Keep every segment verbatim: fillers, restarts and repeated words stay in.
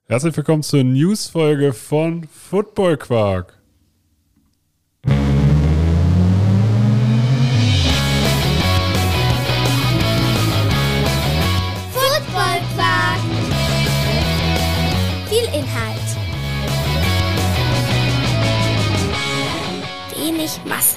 Herzlich willkommen zur News-Folge von Football Quark. Football Quark. Viel Inhalt. Wenig Masse.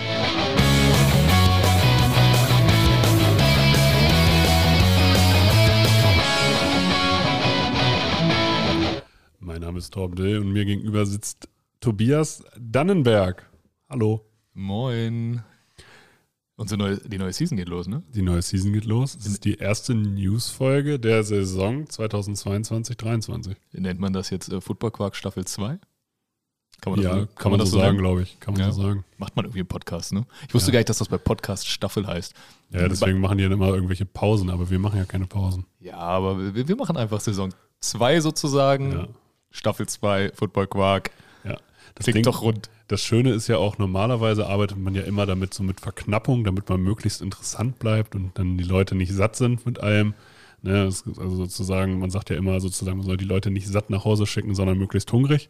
Mein Name ist Torben Dill und mir gegenüber sitzt Tobias Dannenberg. Hallo. Moin. Unsere neue, die neue Season geht los, ne? Die neue Season geht los. Es ist die erste News-Folge der Saison zweitausendzweiundzwanzig dreiundzwanzig. Nennt man das jetzt äh, Football Quark Staffel zwei? Kann man das Ja, so, kann, kann man das so sagen, glaube ich. Kann man ja. so sagen. Macht man irgendwie einen Podcast, ne? Ich wusste Ja. gar nicht, dass das bei Podcast Staffel heißt. Ja, deswegen machen die dann immer irgendwelche Pausen, aber wir machen ja keine Pausen. Ja, aber wir, wir machen einfach Saison zwei sozusagen. Ja. Staffel zwei, Football Quark. Ja. Das Klingt Ding, doch rund. Das Schöne ist ja auch, normalerweise arbeitet man ja immer damit, so mit Verknappung, damit man möglichst interessant bleibt und dann die Leute nicht satt sind mit allem. Ne, das ist also sozusagen, man sagt ja immer sozusagen, man soll die Leute nicht satt nach Hause schicken, sondern möglichst hungrig.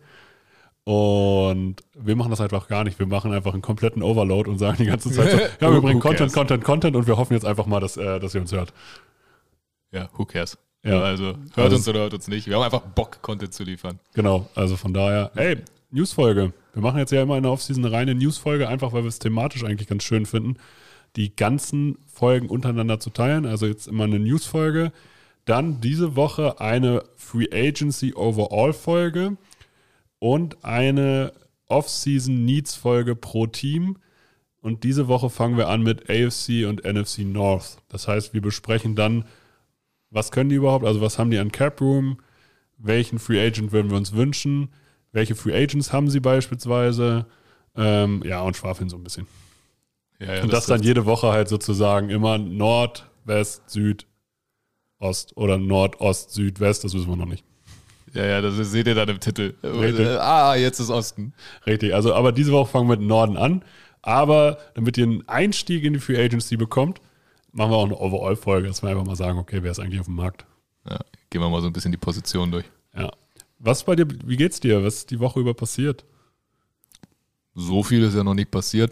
Und wir machen das einfach gar nicht. Wir machen einfach einen kompletten Overload und sagen die ganze Zeit so, ja, wir bringen Content, Content, Content und wir hoffen jetzt einfach mal, dass, äh, dass ihr uns hört. Ja, who cares? Ja. Also hört Also- uns oder hört uns nicht. Wir haben einfach Bock, Content zu liefern. Genau, also von daher, hey, Newsfolge. Wir machen jetzt ja immer in der Offseason eine reine Newsfolge, einfach weil wir es thematisch eigentlich ganz schön finden, die ganzen Folgen untereinander zu teilen. Also jetzt immer eine Newsfolge. Dann diese Woche eine Free Agency Overall Folge und eine Offseason Needs Folge pro Team. Und diese Woche fangen wir an mit A F C und N F C North. Das heißt, wir besprechen dann, was können die überhaupt, also was haben die an Cap Room, welchen Free Agent würden wir uns wünschen, welche Free Agents haben sie beispielsweise, ähm, ja, und schwafeln so ein bisschen. Ja, ja, und das, das dann jede Woche halt sozusagen immer Nord, West, Süd, Ost oder Nord, Ost, Süd, West, das wissen wir noch nicht. Ja, ja, das seht ihr dann im Titel. Richtig. Ah, jetzt ist Osten. Richtig, also aber diese Woche fangen wir mit Norden an, aber damit ihr einen Einstieg in die Free Agency bekommt, machen wir auch eine Overall-Folge, dass wir einfach mal sagen, okay, wer ist eigentlich auf dem Markt? Ja, gehen wir mal so ein bisschen die Position durch. Ja. Was bei dir, wie geht's dir? Was ist die Woche über passiert? So viel ist ja noch nicht passiert.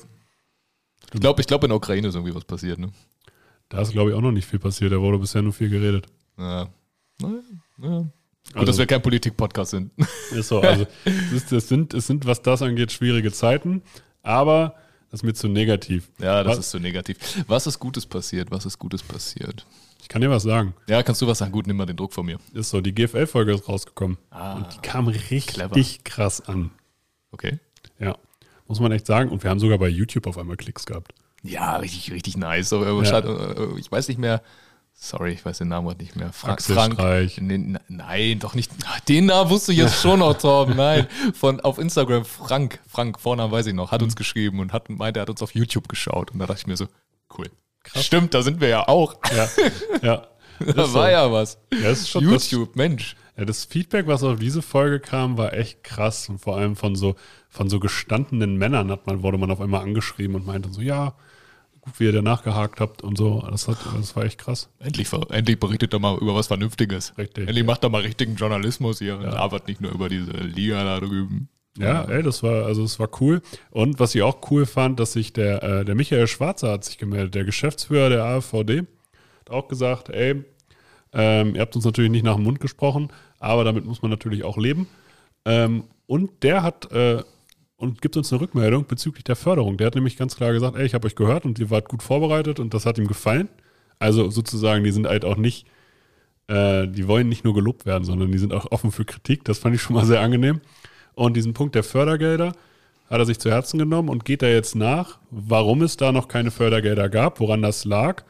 Ich glaube, ich glaube in der Ukraine ist irgendwie was passiert, ne? Da ist, glaube ich, auch noch nicht viel passiert. Da wurde bisher nur viel geredet. Ja. Naja, naja. Gut, Also- dass wir kein Politik-Podcast sind. Ist so. Also, es, ist, es, sind, es sind, was das angeht, schwierige Zeiten. Aber das ist mir zu negativ. Ja, das was, ist so negativ. Was ist Gutes passiert? Was ist Gutes passiert? Ich kann dir was sagen. Ja, kannst du was sagen? Gut, nimm mal den Druck von mir. Ist so. Die G F L-Folge ist rausgekommen. Ah, und die kam richtig clever. krass an. Okay. Ja. Muss man echt sagen. Und wir haben sogar bei YouTube auf einmal Klicks gehabt. Ja, richtig, richtig nice. Aber Ja. schade, ich weiß nicht mehr. Sorry, ich weiß den Namen gerade nicht mehr. Fra Axel Frank. Streich. Nee, nein, doch nicht. Den Namen wusste ich jetzt schon noch, Torben. Nein. Von, auf Instagram, Frank, Frank, Vornamen weiß ich noch, hat uns geschrieben und hat meinte, er hat uns auf YouTube geschaut. Und da dachte ich mir so, cool. Krass. Stimmt, da sind wir ja auch. Ja. Ja. Da Ist war so. ja was. Ja, das ist schon YouTube, Mensch. Das, ja, das Feedback, was auf diese Folge kam, war echt krass. Und vor allem von so, von so gestandenen Männern hat man, wurde man auf einmal angeschrieben und meinte so, ja, gut, wie ihr da nachgehakt habt und so. Das, hat, das war echt krass. Endlich, ver- endlich berichtet er mal über was Vernünftiges. Richtig. Endlich macht er mal richtigen Journalismus hier und arbeitet nicht nur über diese Liga da drüben. Ja, ey, das war, also es war cool. Und was ich auch cool fand, dass sich der, äh, der Michael Schwarzer hat sich gemeldet, der Geschäftsführer der A F V D, hat auch gesagt, ey, ähm, ihr habt uns natürlich nicht nach dem Mund gesprochen, aber damit muss man natürlich auch leben. Ähm, und der hat äh, und gibt uns eine Rückmeldung bezüglich der Förderung. Der hat nämlich ganz klar gesagt, ey, ich habe euch gehört und ihr wart gut vorbereitet und das hat ihm gefallen. Also sozusagen, die sind halt auch nicht, äh, die wollen nicht nur gelobt werden, sondern die sind auch offen für Kritik. Das fand ich schon mal sehr angenehm. Und diesen Punkt der Fördergelder hat er sich zu Herzen genommen und geht da jetzt nach, warum es da noch keine Fördergelder gab, woran das lag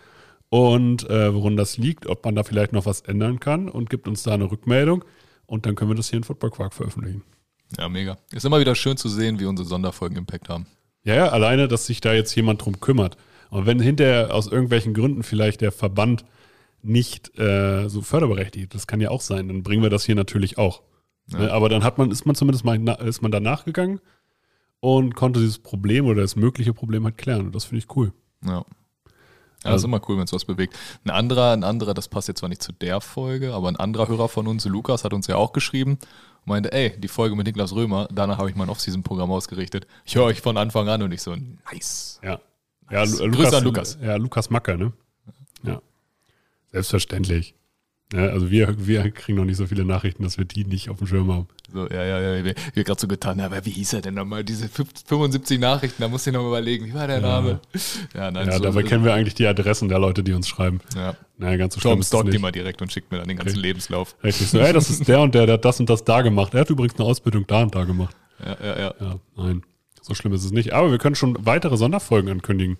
und äh, woran das liegt, ob man da vielleicht noch was ändern kann und gibt uns da eine Rückmeldung und dann können wir das hier in Football Quark veröffentlichen. Ja, mega. Ist immer wieder schön zu sehen, wie unsere Sonderfolgen Impact haben. Ja, ja, alleine, dass sich da jetzt jemand drum kümmert. Und wenn hinterher aus irgendwelchen Gründen vielleicht der Verband nicht äh, so förderberechtigt, das kann ja auch sein, dann bringen wir das hier natürlich auch. Ja. Ne, aber dann hat man, ist man zumindest mal na, ist man da nachgegangen und konnte dieses Problem oder das mögliche Problem halt klären. Und das finde ich cool. Ja. Ja, das ist immer cool, wenn es was bewegt. Ein anderer, ein anderer, das passt jetzt zwar nicht zu der Folge, aber ein anderer Hörer von uns, Lukas, hat uns ja auch geschrieben und meinte, ey, die Folge mit Niklas Römer, danach habe ich mein Off-Season-Programm ausgerichtet. Ich höre euch von Anfang an und ich so, nice. Ja, ja Nice. Lu- Grüße an Lukas. Ja, Lukas Macker, ne? Ja. Selbstverständlich. Ja, also wir, wir kriegen noch nicht so viele Nachrichten, dass wir die nicht auf dem Schirm haben. So, ja, ja, ja, wir, wir gerade so getan, aber wie hieß er denn nochmal? Diese fünfundsiebzig Nachrichten, da muss ich noch mal überlegen, wie war der Name? Ja, nein, Ja, so, dabei so, kennen wir eigentlich die Adressen der Leute, die uns schreiben. Ja. Naja, ganz so schlimm Tom ist es stalkt die nicht. mal direkt und schickt mir dann den ganzen Okay. Lebenslauf. Richtig so, ey, das ist der und der, der hat das und das da gemacht. Er hat übrigens eine Ausbildung da und da gemacht. Ja, ja, ja. Ja, nein, so schlimm ist es nicht. Aber wir können schon weitere Sonderfolgen ankündigen.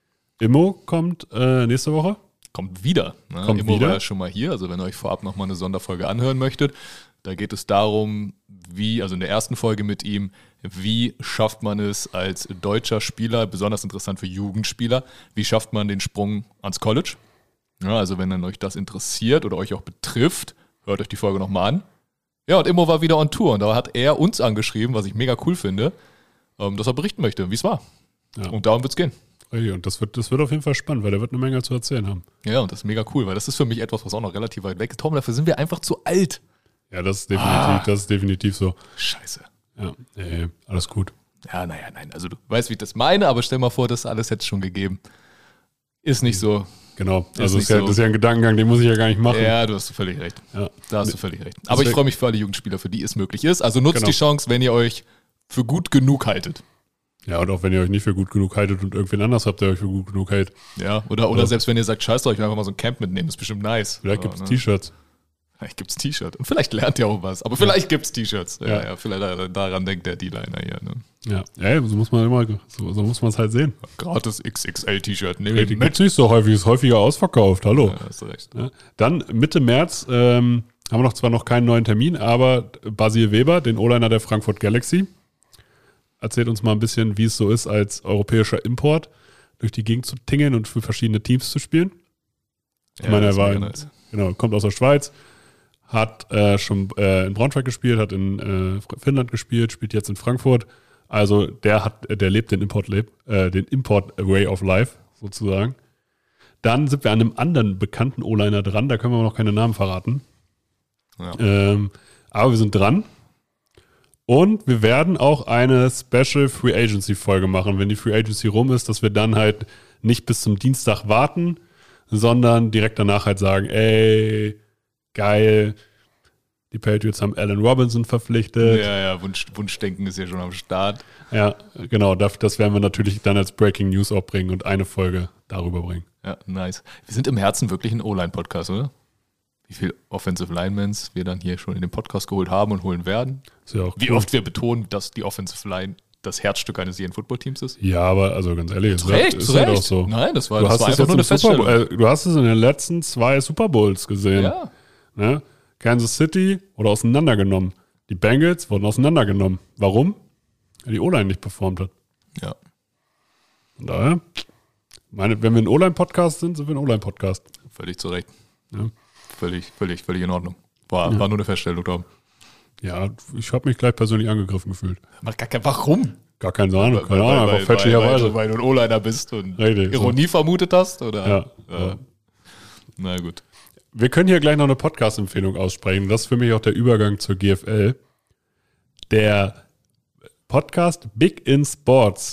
Immo kommt äh, nächste Woche. Kommt wieder. Ne? Kommt Immo wieder. war ja schon mal hier, also wenn ihr euch vorab nochmal eine Sonderfolge anhören möchtet, da geht es darum, wie, also in der ersten Folge mit ihm, wie schafft man es als deutscher Spieler, besonders interessant für Jugendspieler, wie schafft man den Sprung ans College? Ja, also wenn dann euch das interessiert oder euch auch betrifft, hört euch die Folge nochmal an. Ja, und Immo war wieder on Tour und da hat er uns angeschrieben, was ich mega cool finde, ähm, dass er berichten möchte, wie es war. Ja. Und darum wird es gehen. Richtig, und das wird, das wird auf jeden Fall spannend, weil der wird eine Menge zu erzählen haben. Ja, und das ist mega cool, weil das ist für mich etwas, was auch noch relativ weit weg ist. Tom, dafür sind wir einfach zu alt. Ja, das ist definitiv, Ah. das ist definitiv so. Scheiße. Ja, nee, alles gut. Ja, naja, nein. Also du weißt, wie ich das meine, aber stell mal vor, das alles hätte es schon gegeben. Ist nicht so. Genau, Ist also nicht ist ja, so. das ist ja ein Gedankengang, den muss ich ja gar nicht machen. Ja, du hast völlig recht. Ja. Da hast du völlig recht. Aber ich Deswegen- freue mich für alle Jugendspieler, für die es möglich ist. Also nutzt Genau. die Chance, wenn ihr euch für gut genug haltet. Ja, und auch wenn ihr euch nicht für gut genug haltet und irgendwen anders habt, der euch für gut genug hält. Ja, oder, oder Ja. selbst wenn ihr sagt, scheiß drauf, ich will einfach mal so ein Camp mitnehmen, ist bestimmt nice. Vielleicht Ja, gibt es ne? T-Shirts. Vielleicht gibt's T-Shirt. Und vielleicht lernt ihr auch was. Aber vielleicht gibt's T-Shirts. Ja, Ja. ja, vielleicht daran- daran denkt der D-Liner hier. Ne? Ja, ja, so muss man immer, so, so muss man es halt sehen. Gratis X X L-T-Shirt. Nehme ich Die mit. gibt es nicht so häufig, ist häufiger ausverkauft. Hallo. Ja, hast du recht. Ja. Dann Mitte März ähm, haben wir noch zwar noch keinen neuen Termin, aber Basil Weber, den O-Liner der Frankfurt Galaxy, erzählt uns mal ein bisschen, wie es so ist, als europäischer Import durch die Gegend zu tingeln und für verschiedene Teams zu spielen. Ich meine, das er war mega in, nice. genau, kommt aus der Schweiz, hat äh, schon äh, in Braunschweig gespielt, hat in äh, Finnland gespielt, spielt jetzt in Frankfurt. Also der hat, der lebt den Import, äh, den Import Way of Life sozusagen. Dann sind wir an einem anderen bekannten O-Liner dran, da können wir noch keine Namen verraten. Ja. Ähm, aber wir sind dran. Und wir werden auch eine Special Free Agency Folge machen, wenn die Free Agency rum ist, dass wir dann halt nicht bis zum Dienstag warten, sondern direkt danach halt sagen, ey, geil, die Patriots haben Allen Robinson verpflichtet. Ja, ja, Wunsch, Wunschdenken ist ja schon am Start. Ja, genau, das, das werden wir natürlich dann als Breaking News auch bringen und eine Folge darüber bringen. Ja, nice. Wir sind im Herzen wirklich ein O-Line-Podcast, oder? Wie viele Offensive Linemans wir dann hier schon in den Podcast geholt haben und holen werden. Ist ja auch Wie cool. oft wir betonen, dass die Offensive Line das Herzstück eines jeden Footballteams ist. Ja, aber also ganz ehrlich, es Zu Recht, ist zu halt Recht. auch so. Nein, das war, Du das hast war es einfach jetzt nur eine im Super Bowl, Feststellung. äh, du hast es in den letzten zwei Super Bowls gesehen. Ja, Ne? Kansas City wurde auseinandergenommen. Die Bengals wurden auseinandergenommen. Warum? Weil die O-Line nicht performt hat. ja. Von daher, meine, wenn wir ein O-Line-Podcast sind, sind wir ein O-Line-Podcast. Völlig zu Recht. Ja. Völlig, völlig, völlig in Ordnung. War, Ja. war nur eine Feststellung, Tom. Ja, ich habe mich gleich persönlich angegriffen gefühlt. Macht gar kein, warum? Gar keine Ahnung, keine Weil- Ahnung, weil- einfach fälschlicherweise. Weil, weil du ein O-Liner bist und Richtig, so. Ironie vermutet hast? Oder? Ja. Äh, na gut. Wir können hier gleich noch eine Podcast-Empfehlung aussprechen. Das ist für mich auch der Übergang zur G F L. Der Podcast Big in Sports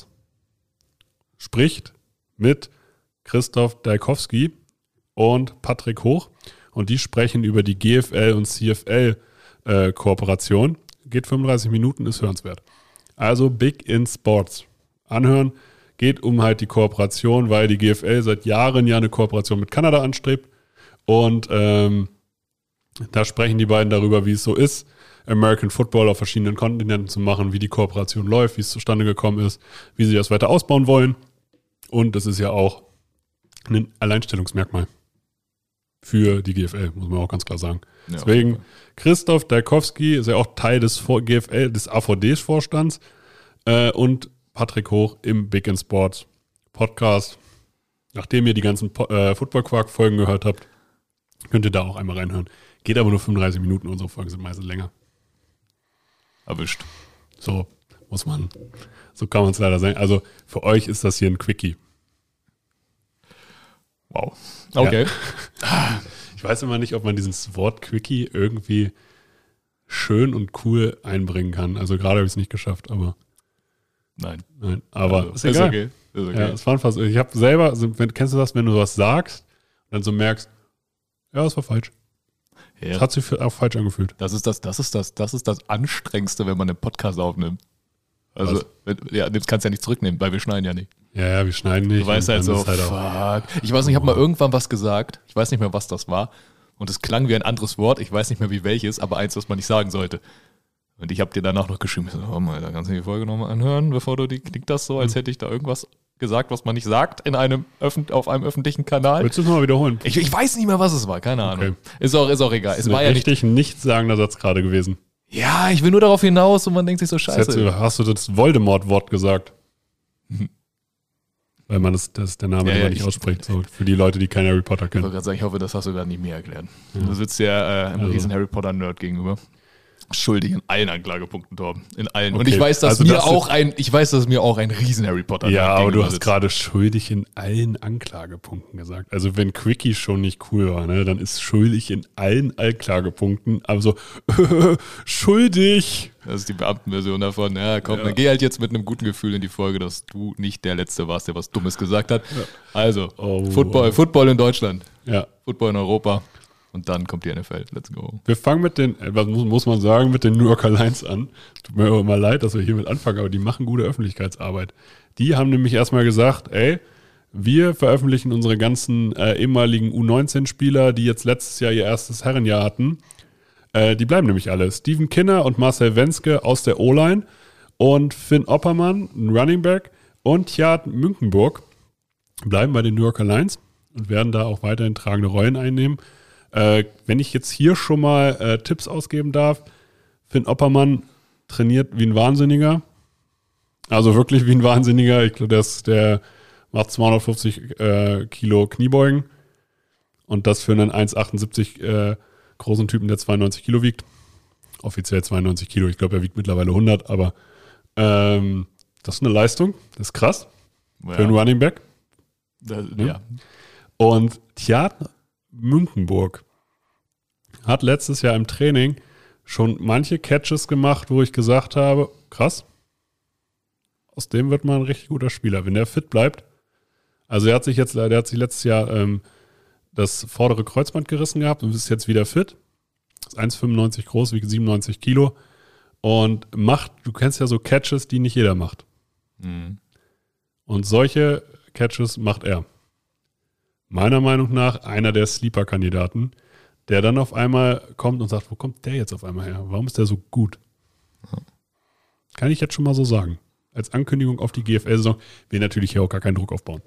spricht mit Christoph Dalkowski und Patrick Hoch. Und die sprechen über die G F L und C F L-Kooperation. Geht fünfunddreißig Minuten, ist hörenswert. Also Big in Sports. Anhören. Geht um halt die Kooperation, weil die G F L seit Jahren ja eine Kooperation mit Kanada anstrebt. Und ähm, da sprechen die beiden darüber, wie es so ist, American Football auf verschiedenen Kontinenten zu machen, wie die Kooperation läuft, wie es zustande gekommen ist, wie sie das weiter ausbauen wollen. Und das ist ja auch ein Alleinstellungsmerkmal für die G F L, muss man auch ganz klar sagen. Ja, Deswegen, Christoph Dalkowski ist ja auch Teil des G F L, des A V D-Vorstands äh, und Patrick Hoch im Big in Sports Podcast. Nachdem ihr die ganzen po- äh, Football-Quark-Folgen gehört habt, könnt ihr da auch einmal reinhören. Geht aber nur fünfunddreißig Minuten, unsere Folgen sind meistens länger. Erwischt. So muss man, so kann man es leider sagen. Also für euch ist das hier ein Quickie. Wow. Okay. Ja. Ich weiß immer nicht, ob man dieses Wort Quickie irgendwie schön und cool einbringen kann. Also gerade habe ich es nicht geschafft, aber Nein. Nein, aber Also, ist egal. okay. Ist okay. Ja, es waren fast, ich habe selber, also, wenn, kennst du das, wenn du was sagst und dann so merkst, ja, das war falsch. Ja. Das hat sich auch falsch angefühlt. Das ist das, das ist das, das ist das Anstrengendste, wenn man einen Podcast aufnimmt. Also, wenn, ja, das kannst du ja nicht zurücknehmen, weil wir schneiden ja nicht. Ja, ja, wir schneiden nicht. Du weißt halt so, halt auch, fuck. Ich weiß nicht, ich habe mal irgendwann was gesagt, ich weiß nicht mehr, was das war. Und es klang wie ein anderes Wort, ich weiß nicht mehr wie welches, aber eins, was man nicht sagen sollte. Und ich habe dir danach noch geschrieben, ich so, oh mal, da kannst du die Folge nochmal anhören, bevor du die, klingt das so, als hätte ich da irgendwas gesagt, was man nicht sagt in einem Öffn- auf einem öffentlichen Kanal. Willst du es mal wiederholen? Ich, ich weiß nicht mehr, was es war, keine Ahnung. Okay. Ist auch, ist auch egal. Das Es ist war ein ja nicht, richtig nichtssagender Satz gerade gewesen. ja, ich will nur darauf hinaus und man denkt sich so, Das scheiße. hättest du, hast du das Voldemort-Wort gesagt? Weil man das, das der Name Ja, immer ja, nicht ich- ausspricht. So, für die Leute, die keinen Harry Potter Ich wollte kennen. gerade sagen, ich hoffe, das hast du gerade nicht mehr erklärt. Du sitzt ja äh, einem Also. riesen Harry Potter-Nerd gegenüber. Schuldig in allen Anklagepunkten, Torben. In allen. Und Okay, ich weiß, dass also mir das- auch ein, ich weiß, dass mir auch ein riesen Harry Potter Ja, aber du gegenüber hast sitzt. gerade schuldig in allen Anklagepunkten gesagt. Also wenn Quickie schon nicht cool war, ne, dann ist schuldig in allen Anklagepunkten. Also schuldig. Das ist die Beamtenversion davon. Ja, komm, Ja. dann geh halt jetzt mit einem guten Gefühl in die Folge, dass du nicht der Letzte warst, der was Dummes gesagt hat. Also, Oh. Football, Football in Deutschland, Ja. Football in Europa und dann kommt die N F L. Let's go. Wir fangen mit den, äh, was muss, muss man sagen, mit den New Yorker Lions an. Tut mir immer leid, dass wir hiermit anfangen, aber die machen gute Öffentlichkeitsarbeit. Die haben nämlich erstmal gesagt, ey, wir veröffentlichen unsere ganzen äh, ehemaligen U neunzehn Spieler, die jetzt letztes Jahr ihr erstes Herrenjahr hatten. Äh, die bleiben nämlich alle. Steven Kinner und Marcel Wenske aus der O-Line und Finn Oppermann, ein Running Back, und Tjad Münkenburg bleiben bei den New Yorker Lions und werden da auch weiterhin tragende Rollen einnehmen. Äh, wenn ich jetzt hier schon mal äh, Tipps ausgeben darf, Finn Oppermann trainiert wie ein Wahnsinniger. Also wirklich wie ein Wahnsinniger. Ich glaube, der, ist- der macht zweihundertfünfzig äh, Kilo Kniebeugen. Und das für einen eins Komma achtundsiebzig äh, großen Typen, der zweiundneunzig Kilo wiegt. Offiziell zweiundneunzig Kilo. Ich glaube, er wiegt mittlerweile hundert. Aber ähm, das ist eine Leistung. Das ist krass. Für einen Running Back. Das, ja. Und Tjad Münkenburg hat letztes Jahr im Training schon manche Catches gemacht, wo ich gesagt habe, krass, aus dem wird man ein richtig guter Spieler, wenn der fit bleibt. Also er hat sich jetzt, der hat sich letztes Jahr ähm, das vordere Kreuzband gerissen gehabt und ist jetzt wieder fit. Ist eins Komma fünfundneunzig groß, wiegt siebenundneunzig Kilo und macht, du kennst ja so Catches, die nicht jeder macht. Mhm. Und solche Catches macht er. Meiner Meinung nach einer der Sleeper-Kandidaten, der dann auf einmal kommt und sagt, wo kommt der jetzt auf einmal her? Warum ist der so gut? Kann ich jetzt schon mal so sagen. Als Ankündigung auf die G F L-Saison will natürlich hier auch gar keinen Druck aufbauen.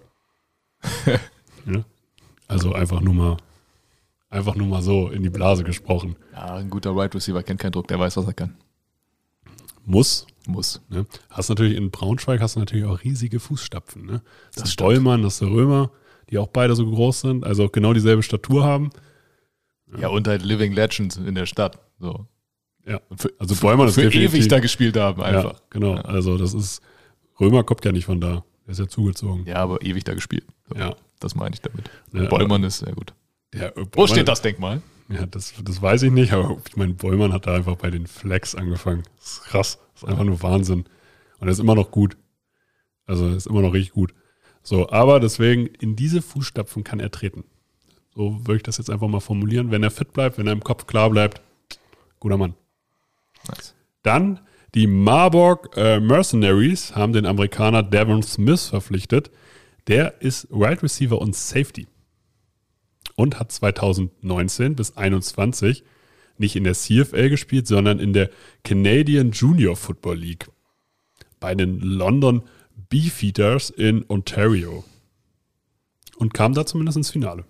Ja? Also einfach nur mal einfach nur mal so in die Blase gesprochen. Ja, ein guter Wide Receiver kennt keinen Druck, der weiß, was er kann. Muss. Muss. Ne? Hast natürlich in Braunschweig hast du natürlich auch riesige Fußstapfen. Ne? Das, Das ist stimmt. Bollmann, das ist der Römer, die auch beide so groß sind, also auch genau dieselbe Statur haben. Ja, und halt Living Legends in der Stadt. So. Ja, Und für, also Bollmann ist für definitiv, ewig da gespielt haben, einfach. Ja, genau. Ja. Also das ist, Römer kommt ja nicht von da. Der ist ja zugezogen. Ja, aber ewig da gespielt. So, Ja. Das meine ich damit. Ja, Bollmann ist sehr gut. Der, äh, Wo steht das Denkmal? Ja, das, das weiß ich nicht, aber ich meine, Bollmann hat da einfach bei den Flex angefangen. Das ist krass. Das ist einfach nur Wahnsinn. Und er ist immer noch gut. Also er ist immer noch richtig gut. So, aber deswegen, in diese Fußstapfen kann er treten. So würde ich das jetzt einfach mal formulieren. Wenn er fit bleibt, wenn er im Kopf klar bleibt, guter Mann. Nice. Dann die Marburg äh, Mercenaries haben den Amerikaner Devon Smith verpflichtet. Der ist Wide Receiver und Safety. Und hat zweitausendneunzehn bis einundzwanzig nicht in der C F L gespielt, sondern in der Canadian Junior Football League. Bei den London Beefeaters in Ontario. Und kam da zumindest ins Finale.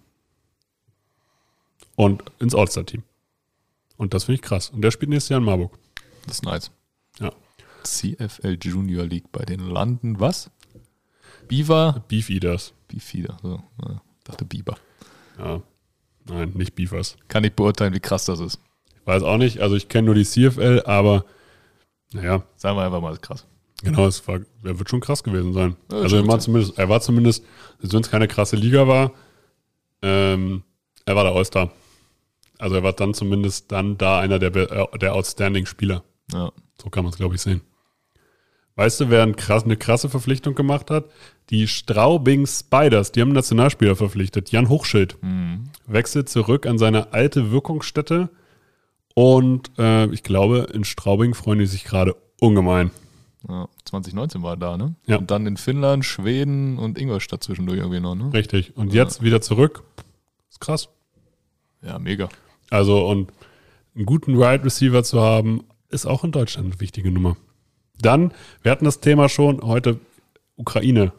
Und ins All-Star-Team. Und das finde ich krass. Und der spielt nächstes Jahr in Marburg. Das ist nice. Ja. C F L Junior League bei den London, was? Beaver? Beefeaters. Beefeater. So, ja, dachte Biber. Ja. Nein, nicht Beavers. Kann nicht beurteilen, wie krass das ist. Ich weiß auch nicht. Also ich kenne nur die C F L, aber naja, Sagen wir einfach mal, das ist krass. genau, es war, er wird schon krass gewesen sein. Ja, also schon er war gut. zumindest, er war zumindest, wenn es keine krasse Liga war, Ähm, er war der All-Star. Also er war dann zumindest dann da einer der, der Outstanding-Spieler. Ja. So kann man es, glaube ich, sehen. Weißt du, wer ein krass, eine krasse Verpflichtung gemacht hat? Die Straubing Spiders, die haben einen Nationalspieler verpflichtet. Jan Hochschild Mhm. wechselt zurück an seine alte Wirkungsstätte. Und äh, ich glaube, in Straubing freuen die sich gerade ungemein. Ja, zwanzig neunzehn war er da, ne? Ja. Und dann in Finnland, Schweden und Ingolstadt zwischendurch irgendwie noch, ne? Richtig. Und jetzt wieder zurück. Ist krass. Ja, mega. Also, und einen guten Wide Receiver zu haben, ist auch in Deutschland eine wichtige Nummer. Dann, wir hatten das Thema schon, heute Ukraine.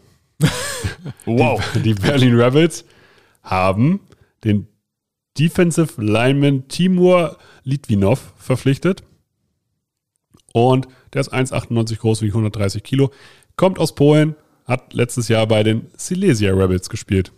Wow. Die, die Berlin Rebels haben den Defensive Lineman Timur Litvinov verpflichtet. Und der ist eins Komma achtundneunzig groß, wie hundertdreißig Kilo. Kommt aus Polen, hat letztes Jahr bei den Silesia Rebels gespielt.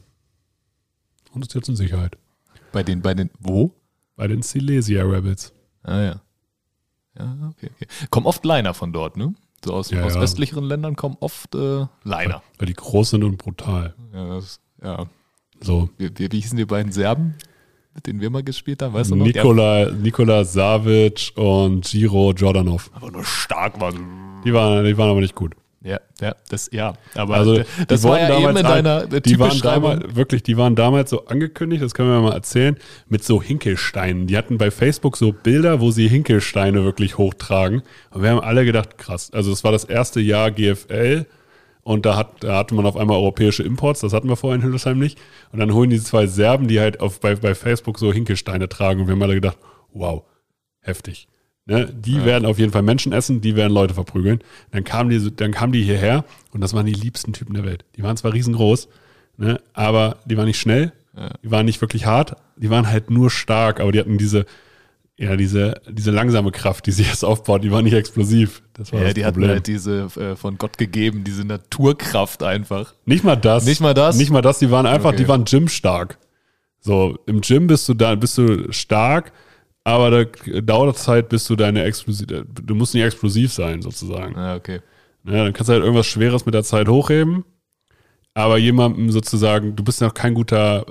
Und ist jetzt in Sicherheit. Bei den, bei den, wo? Bei den Silesia Rebels. Ah ja. Ja, okay, okay. Kommen oft Liner von dort, ne? So aus, Ja, aus ja. östlicheren Ländern kommen oft äh, Liner. Weil die groß sind und brutal. Ja, das, ja. So. Wie, wie, wie hießen die beiden Serben, mit denen wir mal gespielt haben? Weißt du noch? Nikola, Nikola Savic und Giro Jordanov. Der aber nur stark war. Die waren, die waren aber nicht gut. Ja, ja, das, ja. Aber Also, das die war wurden ja eben damals in an- deiner die waren Typbeschreibung. damals, wirklich, die waren damals so angekündigt, das können wir mal erzählen, mit so Hinkelsteinen. Die hatten bei Facebook so Bilder, wo sie Hinkelsteine wirklich hochtragen. Und wir haben alle gedacht, krass. Also es war das erste Jahr G F L und da, hat, da hatte man auf einmal europäische Imports, das hatten wir vorher in Hildesheim nicht. Und dann holen die zwei Serben, die halt auf, bei, bei Facebook so Hinkelsteine tragen. Und wir haben alle gedacht, wow, heftig. Ne, die Ja. werden auf jeden Fall Menschen essen, die werden Leute verprügeln. Dann kamen die, so- dann kamen die hierher und das waren die liebsten Typen der Welt. Die waren zwar riesengroß, ne, aber die waren nicht schnell, Ja. die waren nicht wirklich hart, die waren halt nur stark, aber die hatten diese, ja, diese, diese langsame Kraft, die sich jetzt aufbaut, die war nicht explosiv. Das war Ja, das die hatten Problem. halt diese äh, von Gott gegeben, diese Naturkraft einfach. Nicht mal das. Nicht mal das? Nicht mal das, die waren einfach, Okay. die waren gymstark. So, im Gym bist du da, bist du stark, aber da dauert Zeit, bis du deine explosiv, du musst nicht explosiv sein, sozusagen. Ja, okay. Ja, dann kannst du halt irgendwas Schweres mit der Zeit hochheben, aber jemandem sozusagen, du bist noch kein guter,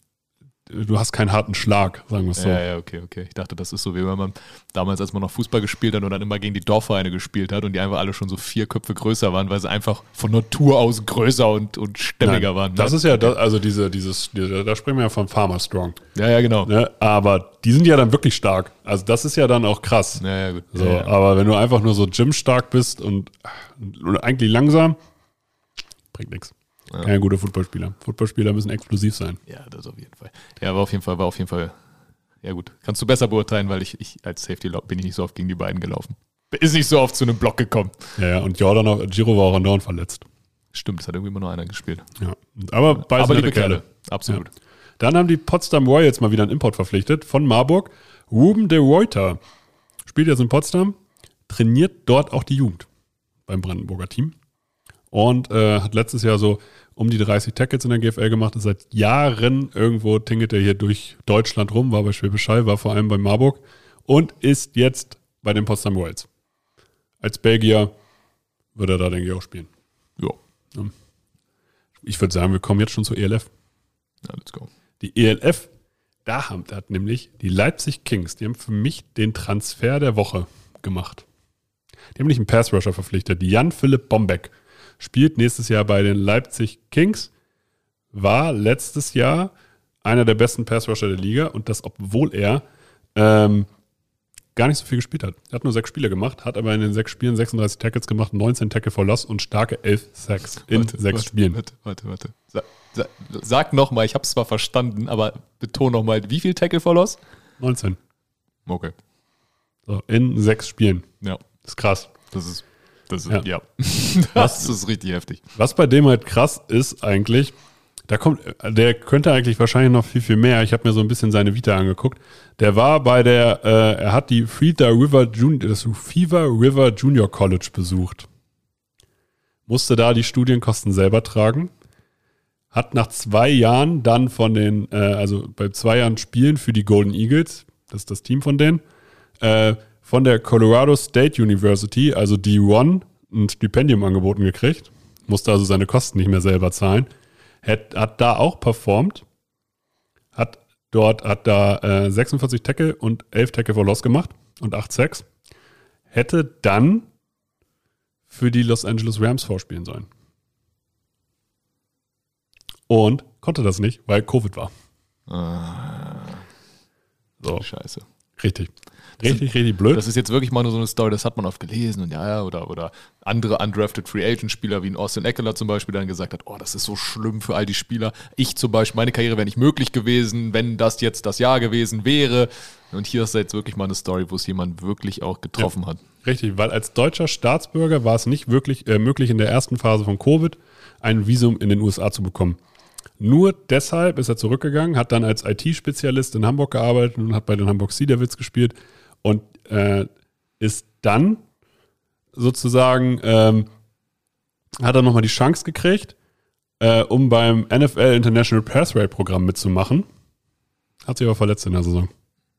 du hast keinen harten Schlag, sagen wir es so. Ja, ja, okay, okay. Ich dachte, das ist so, wie wenn man damals, als man noch Fußball gespielt hat und dann immer gegen die Dorfvereine gespielt hat und die einfach alle schon so vier Köpfe größer waren, weil sie einfach von Natur aus größer und, und stämmiger Nein, waren. das ne? ist ja, das, also diese, dieses, diese, da sprechen wir ja von Farmer Strong. Ja, ja, genau. Ne? Aber die sind ja dann wirklich stark. Also das ist ja dann auch krass. Ja, ja, gut. So, ja, ja. aber wenn du einfach nur so gymstark bist und, und eigentlich langsam, bringt nichts. Ja. Keine gute Footballspieler. Footballspieler müssen explosiv sein. Ja, das auf jeden Fall. Ja, war auf jeden Fall, war auf jeden Fall, ja gut. Kannst du besser beurteilen, weil ich, ich als Safety bin ich nicht so oft gegen die beiden gelaufen. Ist nicht so oft zu einem Block gekommen. Ja, ja. Und Jordan, auch- Giro war auch andauernd verletzt. Stimmt, es hat irgendwie immer nur einer gespielt. Ja. Aber beide Aber sind liebe nette Kerle, absolut. Ja. Dann haben die Potsdam Royals mal wieder einen Import verpflichtet von Marburg. Ruben de Reuter spielt jetzt in Potsdam, trainiert dort auch die Jugend beim Brandenburger Team und äh, hat letztes Jahr so um die dreißig Tackles in der G F L gemacht. Ist seit Jahren irgendwo, tingelt er hier durch Deutschland rum, war bei Schwäbisch Hall, war vor allem bei Marburg und ist jetzt bei den Potsdam Royals. Als Belgier wird er da, denke ich, auch spielen. Ja. Ich würde sagen, wir kommen jetzt schon zur E L F. Ja, let's go. Die E L F, da haben, da hat nämlich die Leipzig Kings, die haben für mich den Transfer der Woche gemacht. Die haben nicht einen Pass-Rusher verpflichtet. Jan-Philipp Bombeck spielt nächstes Jahr bei den Leipzig Kings, war letztes Jahr einer der besten Pass-Rusher der Liga und das, obwohl er ähm, gar nicht so viel gespielt hat. Er hat nur sechs Spiele gemacht, hat aber in den sechs Spielen sechsunddreißig Tackles gemacht, neunzehn Tackle for Loss und starke elf Sacks in Warte, sechs warte, Spielen. Warte, warte, warte. Sa sa sag nochmal, ich habe es zwar verstanden, aber beton nochmal, wie viel Tackle for Loss? neunzehn. Okay. So, in sechs Spielen. Ja, Das ist krass. das ist, das ist, Ja. ja. Das ist richtig heftig. Was bei dem halt krass ist eigentlich, da kommt, der könnte eigentlich wahrscheinlich noch viel, viel mehr. Ich habe mir so ein bisschen seine Vita angeguckt. Der war bei der, äh, er hat die Fever River Junior, das Fever River Junior College besucht. Musste da die Studienkosten selber tragen. Hat nach zwei Jahren dann von den, äh, also bei zwei Jahren Spielen für die Golden Eagles, das ist das Team von denen, äh, von der Colorado State University, also D eins, ein Stipendium angeboten gekriegt. Musste also seine Kosten nicht mehr selber zahlen. Hat, hat da auch performt. hat dort, hat da äh, sechsundvierzig Tackle und elf Tackle for Loss gemacht und acht Sacks. Hätte dann für die Los Angeles Rams vorspielen sollen. Und konnte das nicht, weil Covid war. Ah, so. Scheiße. Richtig. Richtig, richtig blöd. Das ist jetzt wirklich mal nur so eine Story, das hat man oft gelesen und ja, ja, oder, oder andere undrafted Free Agent Spieler wie ein Austin Eckler zum Beispiel dann gesagt hat, oh, das ist so schlimm für all die Spieler. Ich zum Beispiel, meine Karriere wäre nicht möglich gewesen, wenn das jetzt das Jahr gewesen wäre. Und hier ist jetzt wirklich mal eine Story, wo es jemand wirklich auch getroffen ja, hat. Richtig, weil als deutscher Staatsbürger war es nicht wirklich äh, möglich, in der ersten Phase von Covid ein Visum in den U S A zu bekommen. Nur deshalb ist er zurückgegangen, hat dann als I T-Spezialist in Hamburg gearbeitet und hat bei den Hamburg Sea Devils gespielt und äh, ist dann sozusagen, ähm, hat er nochmal die Chance gekriegt, äh, um beim N F L International Pass Rate Programm mitzumachen. Hat sich aber verletzt in der Saison.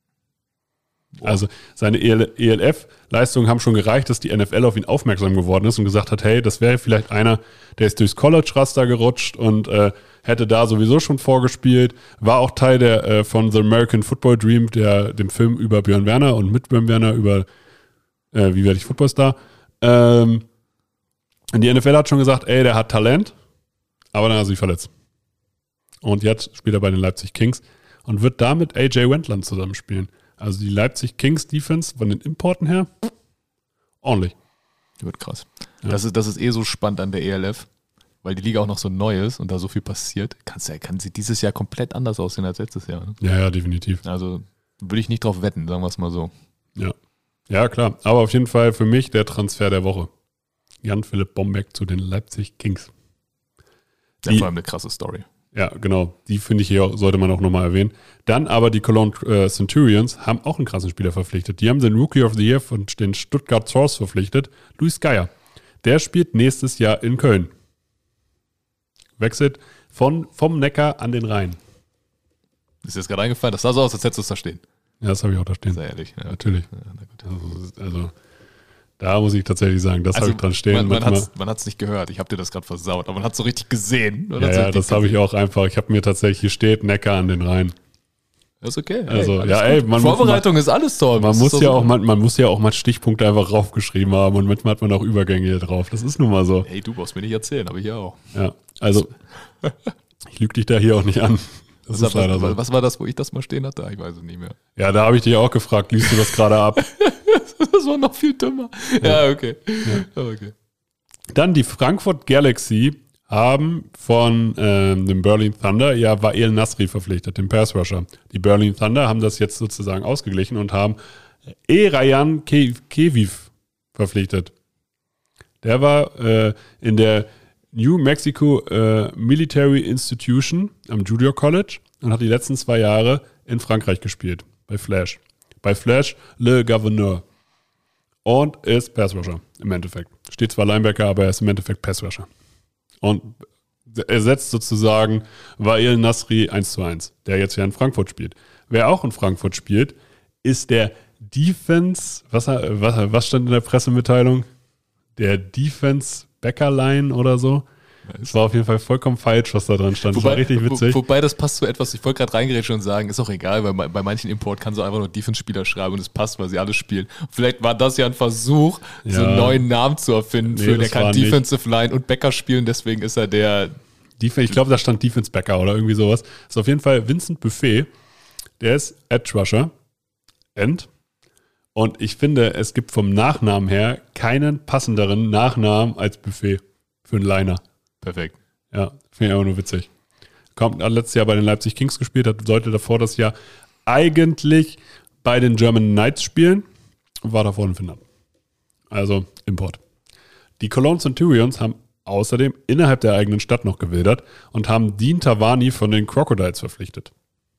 Boah. Also seine E L F-Leistungen haben schon gereicht, dass die N F L auf ihn aufmerksam geworden ist und gesagt hat, hey, das wäre vielleicht einer, der ist durchs College-Raster gerutscht und äh, hätte da sowieso schon vorgespielt, war auch Teil der äh, von The American Football Dream, der, dem Film über Björn Werner und mit Björn Werner über äh, Wie werde ich Footballstar. Ähm, und die N F L hat schon gesagt, ey, der hat Talent, aber dann hat er sich verletzt. Und jetzt spielt er bei den Leipzig Kings und wird damit A J Wendland zusammenspielen. Also die Leipzig Kings Defense von den Importen her, ordentlich. Wird krass. Ja. Das ist, das ist eh so spannend an der E L F, weil die Liga auch noch so neu ist und da so viel passiert. Kann's ja, kann sie dieses Jahr komplett anders aussehen als letztes Jahr. Ne? Ja, ja, definitiv. Also würde ich nicht drauf wetten, sagen wir es mal so. Ja. Ja, klar. Aber auf jeden Fall für mich der Transfer der Woche. Jan-Philipp Bombeck zu den Leipzig Kings. Ja, vor allem eine krasse Story. Ja, genau. Die finde ich hier, sollte man auch nochmal erwähnen. Dann aber die Cologne äh, Centurions haben auch einen krassen Spieler verpflichtet. Die haben den Rookie of the Year von den Stuttgart Source verpflichtet, Luis Geier. Der spielt nächstes Jahr in Köln. Wechselt von, vom Neckar an den Rhein. Ist dir jetzt gerade eingefallen? Das sah so aus, als hättest du es da stehen. Ja, das habe ich auch da stehen. Sehr ehrlich. Ja, natürlich. Ja, na gut. Also, also da muss ich tatsächlich sagen, das Also, habe ich dran stehen. Man, man hat es nicht gehört, ich habe dir das gerade versaut, aber man hat es so richtig gesehen. Ja, ja, das habe ich auch einfach. Ich habe mir tatsächlich, hier steht Neckar an den Rhein. Das ist okay. Also, hey, ja, ey, man Vorbereitung muss, ist alles toll. Man das muss, ja ja super. auch mal, man muss ja auch mal Stichpunkte einfach raufgeschrieben haben und manchmal hat man auch Übergänge hier drauf. Das ist nun mal so. Hey, du brauchst mir nicht erzählen, aber hier auch. Ja, also ich lüge dich da hier auch nicht an. Das was, ist leider was, so. was war das, wo ich das mal stehen hatte? Ich weiß es nicht mehr. Ja, da habe ich dich auch gefragt, liest du das gerade ab? Das war noch viel dümmer. Ja, ja okay. Ja. okay. Dann die Frankfurt Galaxy haben von ähm, dem Berlin Thunder ja Wael Nasri verpflichtet, den Pass Rusher. Die Berlin Thunder haben das jetzt sozusagen ausgeglichen und haben Erayan Keviv verpflichtet. Der war äh, in der New Mexico äh, Military Institution am Junior College und hat die letzten zwei Jahre in Frankreich gespielt, bei Flash. Bei Flash Le Gouverneur. Und ist Pass Rusher im Endeffekt. Steht zwar Linebacker, aber er ist im Endeffekt Pass Rusher. Und ersetzt sozusagen Wael Nasri eins zu eins, der jetzt ja in Frankfurt spielt. Wer auch in Frankfurt spielt, ist der Defense, was, was, was stand in der Pressemitteilung? Der Defense Backerline oder so. Es war auf jeden Fall vollkommen falsch, was da dran stand. Wobei, das war richtig witzig. Wo, wobei das passt zu etwas, ich wollte gerade reingerätschen und sagen, ist auch egal, weil bei manchen Import kann so einfach nur Defense-Spieler schreiben und es passt, weil sie alle spielen. Vielleicht war das ja ein Versuch, ja. so einen neuen Namen zu erfinden Nee, für, der kann nicht. Defensive Line und Backer spielen, deswegen ist er der... Def- ich glaube, da stand Defense Backer oder irgendwie sowas. Das ist auf jeden Fall Vincent Buffet. Der ist Edge Rusher. End. Und ich finde, es gibt vom Nachnamen her keinen passenderen Nachnamen als Buffet für einen Liner. Perfekt. Ja, finde ich einfach nur witzig. Kommt, hat letztes Jahr bei den Leipzig Kings gespielt, hat, sollte davor das Jahr eigentlich bei den German Knights spielen und war davor in Finnland. Also Import. Die Cologne Centurions haben außerdem innerhalb der eigenen Stadt noch gewildert und haben Dean Tavani von den Crocodiles verpflichtet.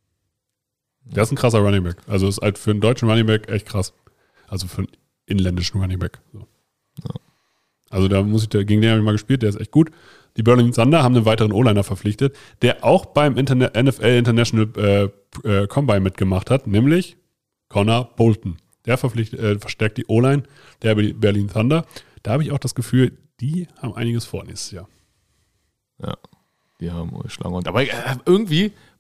Der ist ein krasser Running Back. Also ist halt für einen deutschen Running Back echt krass. Also für einen inländischen Running Back. So. Ja. Also da muss ich, gegen den habe ich mal gespielt, der ist echt gut. Die Berlin Thunder haben einen weiteren O-Liner verpflichtet, der auch beim Interna- N F L International äh, äh, Combine mitgemacht hat, nämlich Connor Bolton. Der verpflichtet, äh, verstärkt die O-Line der Berlin Thunder. Da habe ich auch das Gefühl, die haben einiges vor nächstes Jahr. Ja, die haben Schlange. Und aber äh, irgendwie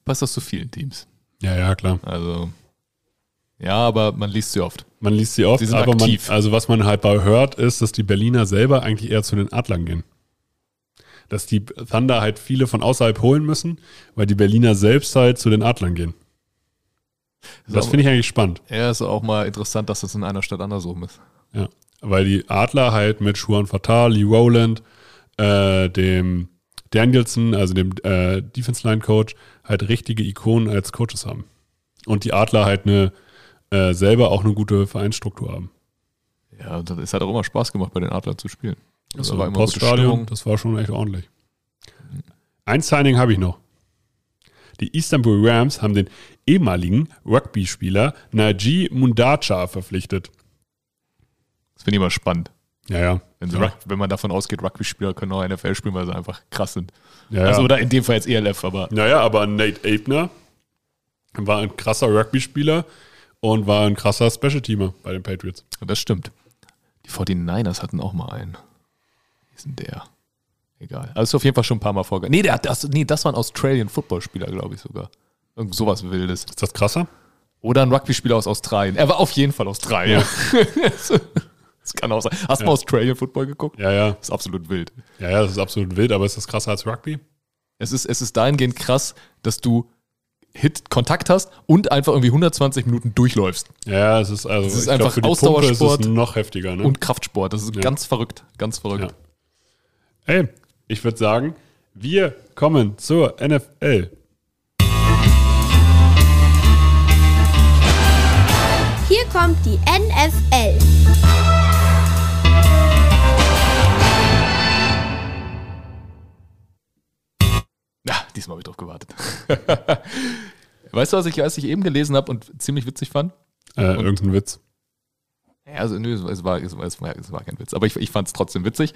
passt das zu vielen Teams. Ja, ja, klar. Also, ja, aber man liest sie oft. Man liest sie oft, Sie sind aber man, aktiv. also was man halt bei hört, ist, dass die Berliner selber eigentlich eher zu den Adlern gehen. Dass die Thunder halt viele von außerhalb holen müssen, weil die Berliner selbst halt zu den Adlern gehen. Ist Das auch- finde ich eigentlich spannend. Ja, ist auch mal interessant, dass das in einer Stadt andersrum ist. Ja, weil die Adler halt mit Juan Fatal, Lee Rowland, äh, dem Danielson, also dem äh, Defense-Line-Coach, halt richtige Ikonen als Coaches haben. Und die Adler halt eine äh, selber auch eine gute Vereinsstruktur haben. Ja, und es hat auch immer Spaß gemacht, bei den Adlern zu spielen. Das war war immer im gute Poststadion, Stimmung. das war schon echt ordentlich. Ein Signing habe ich noch. Die Istanbul Rams haben den ehemaligen Rugby-Spieler Naji Mundaca verpflichtet. Das finde ich immer spannend. Ja, ja. Wenn, so ja. Rug- wenn man davon ausgeht, Rugby-Spieler können auch N F L spielen, weil sie einfach krass sind. Ja, ja. Also, oder in dem Fall jetzt E L F, aber Naja, aber Nate Abner war ein krasser Rugby-Spieler und war ein krasser Special-Teamer bei den Patriots. das stimmt. Die forty-niners hatten auch mal einen. Wie ist denn der? Egal. Also ist auf jeden Fall schon ein paar Mal vorgegangen. Nee, der hat das, nee, das war ein Australian-Football-Spieler, glaube ich sogar. Irgend sowas Wildes. Ist das krasser? Oder ein Rugby-Spieler aus Australien. Er war auf jeden Fall Australier. Das kann auch sein. Hast du Ja. mal Australian Football geguckt? Ja, ja. Das ist absolut wild. Ja, ja, das ist absolut wild, aber ist das krasser als Rugby? Es ist, es ist dahingehend krass, dass du Hit Kontakt hast und einfach irgendwie hundertzwanzig Minuten durchläufst. Ja, es ist also Es ist ich einfach glaub, für die Ausdauersport Pumpe ist es noch heftiger, ne? Und Kraftsport. Das ist Ja. ganz verrückt. Ganz verrückt. Ja. Ey, ich würde sagen, wir kommen zur N F L. Hier kommt die N F L. Ja, diesmal habe ich drauf gewartet. Weißt du, was ich, was ich eben gelesen habe und ziemlich witzig fand? Äh, irgendein Witz. Ja, also nö, es war, es war, es war, es war kein Witz, aber ich, ich fand es trotzdem witzig.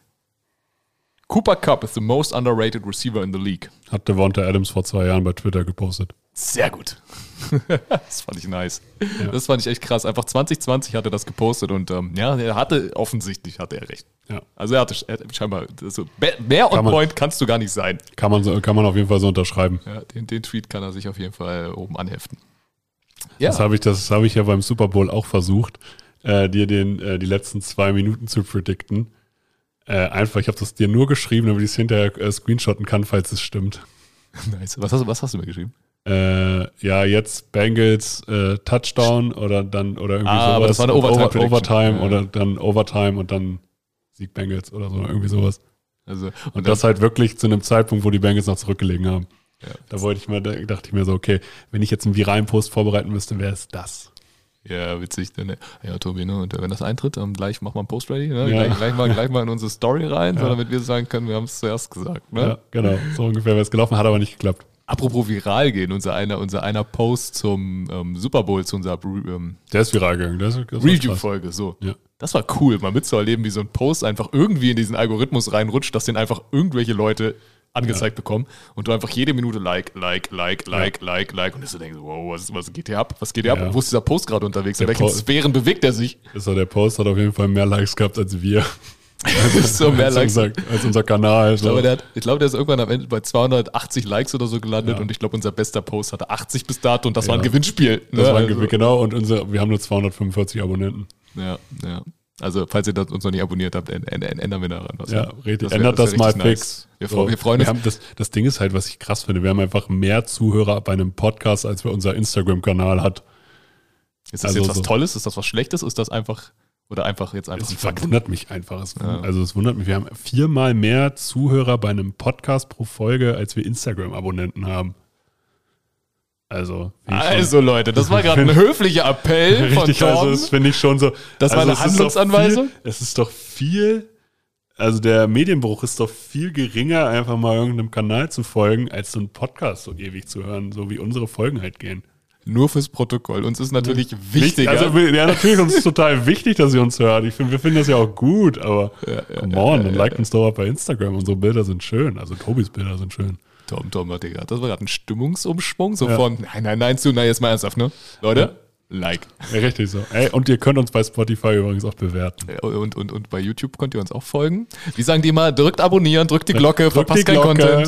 Cooper Kupp is the most underrated receiver in the league. Hat Devonta Adams vor zwei Jahren bei Twitter gepostet. Sehr gut. Das fand ich nice. Ja. Das fand ich echt krass. Einfach zwanzig zwanzig hat er das gepostet und ähm, ja, er hatte, offensichtlich hatte er recht. Ja. Also er hatte, er hatte scheinbar, also, mehr on Kann man- point kannst du gar nicht sein. Kann man, so, kann man auf jeden Fall so unterschreiben. Ja, den, den Tweet kann er sich auf jeden Fall oben anheften. Ja, Das habe ich, das habe ich ja beim Super Bowl auch versucht, äh, dir den, äh, die letzten zwei Minuten zu predikten. Äh, einfach, ich habe das dir nur geschrieben, damit ich es hinterher äh, screenshotten kann, falls es stimmt. nice. Was hast, du- was hast du mir geschrieben? Äh, ja, jetzt Bengals äh, Touchdown oder dann oder irgendwie Ah, sowas. aber das war eine Und Overtime Over, Prediction. Overtime Ja. oder dann Overtime und dann Sieg Bengals oder so, irgendwie sowas. Also, Und das halt wirklich zu einem Zeitpunkt, wo die Bengals noch zurückgelegen haben. Ja. Da wollte ich mir, da dachte ich mir so, okay, wenn ich jetzt einen viralen Post vorbereiten müsste, wäre es das. Ja, witzig. Denn, ja, Tobi, ne? Und wenn das eintritt, ähm, gleich machen wir einen Post ready. Ne? Ja. Gleich, gleich, mal, gleich mal in unsere Story rein, Ja. so, damit wir sagen können, wir haben es zuerst gesagt. Ne? Ja, genau. So ungefähr wäre es gelaufen, hat aber nicht geklappt. Apropos viral gehen, unser einer, unser einer Post zum ähm, Super Bowl, zu unserer ähm, Der ist viral gegangen. Das, ist- das ist krass. Review-Folge. So. Ja. Das war cool, mal mitzuerleben, wie so ein Post einfach irgendwie in diesen Algorithmus reinrutscht, dass den einfach irgendwelche Leute angezeigt bekommen und du einfach jede Minute like, like, like, like, like, like und du denkst, wow, was, was geht hier ab? Was geht hier Ja. ab? Wo ist dieser Post gerade unterwegs? In Der welchen Post- Sphären bewegt er sich? Ist doch, der Post hat auf jeden Fall mehr Likes gehabt als wir. so mehr als, Likes. unser, als unser Kanal. Ich glaube, der hat, ich glaube, der ist irgendwann am Ende bei zweihundertachtzig Likes oder so gelandet Ja. und ich glaube, unser bester Post hatte achtzig bis dato und das Ja. war ein Gewinnspiel. Das ne? war ein Also- Gewinn, genau. Und unser, wir haben nur zweihundertfünfundvierzig Abonnenten. Ja, ja. Also, falls ihr das uns noch nicht abonniert habt, änd- änd- ändern wir daran was. Ja, ne? richtig. wär- Ändert wär das mal richtig fix. Wir, So, fre- wir freuen uns. haben das, das Ding ist halt, was ich krass finde, wir haben einfach mehr Zuhörer bei einem Podcast, als wir unser Instagram-Kanal hat. Ist das also jetzt was so. Tolles? Ist das was Schlechtes? Ist das einfach, oder einfach jetzt einfach Es ein Fakt? verwundert mich einfach. Es, Ja. Also es wundert mich. Wir haben viermal mehr Zuhörer bei einem Podcast pro Folge, als wir Instagram-Abonnenten haben. Also, finde ich schon- Also, Leute, das war gerade ein höflicher Appell von richtig, also Torben. das finde ich schon so. Das war also eine es ist doch Handlungsanweisung? Viel, es ist doch viel, also der Medienbruch ist doch viel geringer, einfach mal irgendeinem Kanal zu folgen, als so einen Podcast so ewig zu hören, so wie unsere Folgen halt gehen. Nur fürs Protokoll. Uns ist natürlich wichtiger. Also, wir- ja, natürlich, uns ist total wichtig, dass ihr uns hört. Ich find, wir finden das ja auch gut, aber come on, dann liked uns doch auch bei Instagram. Unsere Bilder sind schön, also Tobis Bilder sind schön. Tom, Tom, hat Digga, das war gerade ein Stimmungsumschwung, so Ja. von nein, nein, nein zu, nein, jetzt mal ernsthaft, ne? Leute, like. Ja, richtig so. Ey, und ihr könnt uns bei Spotify übrigens auch bewerten. Und, und, und bei YouTube könnt ihr uns auch folgen. Wie sagen die mal, drückt abonnieren, drückt die Glocke, Drückt verpasst die kein Glocke. Content.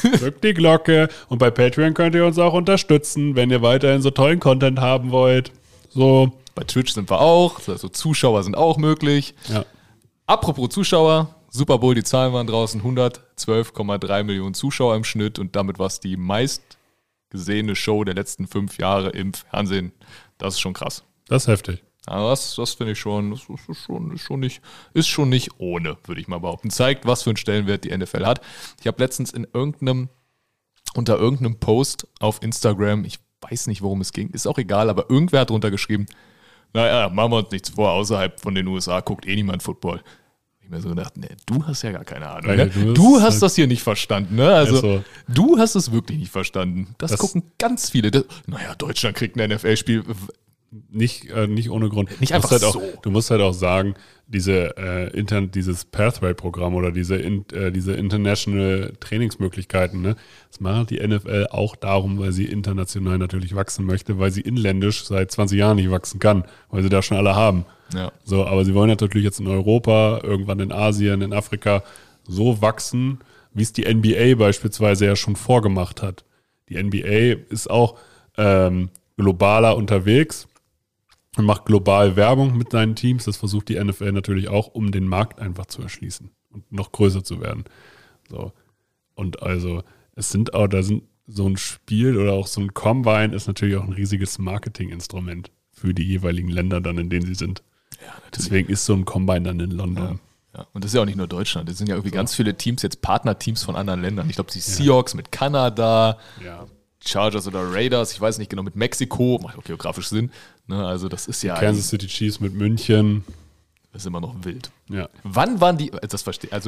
drückt die Glocke und bei Patreon könnt ihr uns auch unterstützen, wenn ihr weiterhin so tollen Content haben wollt. So. Bei Twitch sind wir auch, also Zuschauer sind auch möglich. Ja. Apropos Zuschauer, Super Bowl, die Zahlen waren draußen, hundertzwölf Komma drei Millionen Zuschauer im Schnitt und damit war es die meist gesehene Show der letzten fünf Jahre im Fernsehen. Das ist schon krass. Das ist heftig. Aber das, das finde ich schon, das ist schon, ist schon nicht, ist schon nicht ohne, würde ich mal behaupten. Zeigt, was für einen Stellenwert die N F L hat. Ich habe letztens in irgendeinem, unter irgendeinem Post auf Instagram, ich weiß nicht, worum es ging, ist auch egal, aber irgendwer hat drunter geschrieben, naja, machen wir uns nichts vor, außerhalb von den U S A guckt eh niemand Football. Ich mir so gedacht, nee, du hast ja gar keine Ahnung. Ja, Ne? du Du hast halt das hier nicht verstanden. Ne? Also, Also, du hast es wirklich nicht verstanden. Das, Das- gucken ganz viele. Das, naja, Deutschland kriegt ein N F L-Spiel. nicht, äh, nicht ohne Grund. Nicht Du musst einfach halt auch, so. Du musst halt auch sagen, diese äh, intern, dieses Pathway-Programm oder diese, in, äh, diese international Trainingsmöglichkeiten, ne, das macht die N F L auch darum, weil sie international natürlich wachsen möchte, weil sie inländisch seit zwanzig Jahren nicht wachsen kann, weil sie da schon alle haben. Ja. So, aber sie wollen natürlich jetzt in Europa, irgendwann in Asien, in Afrika so wachsen, wie es die N B A beispielsweise ja schon vorgemacht hat. Die N B A ist auch ähm, globaler unterwegs und macht global Werbung mit seinen Teams. Das versucht die N F L natürlich auch, um den Markt einfach zu erschließen und noch größer zu werden. So. Und also, es sind auch, da sind so ein Spiel oder auch so ein Combine ist natürlich auch ein riesiges Marketinginstrument für die jeweiligen Länder dann, in denen sie sind. Ja, natürlich. Deswegen ist so ein Combine dann in London. Ja. Und das ist ja auch nicht nur Deutschland. Das sind ja irgendwie so. Ganz viele Teams, jetzt Partnerteams von anderen Ländern. Ich glaube, die Seahawks mit Kanada, Ja. Chargers oder Raiders, ich weiß nicht genau, mit Mexiko, macht auch geografisch Sinn. Ne, also das ist ja, Kansas City Chiefs mit München. das ist immer noch wild. Ja. Wann waren die, das verstehe also,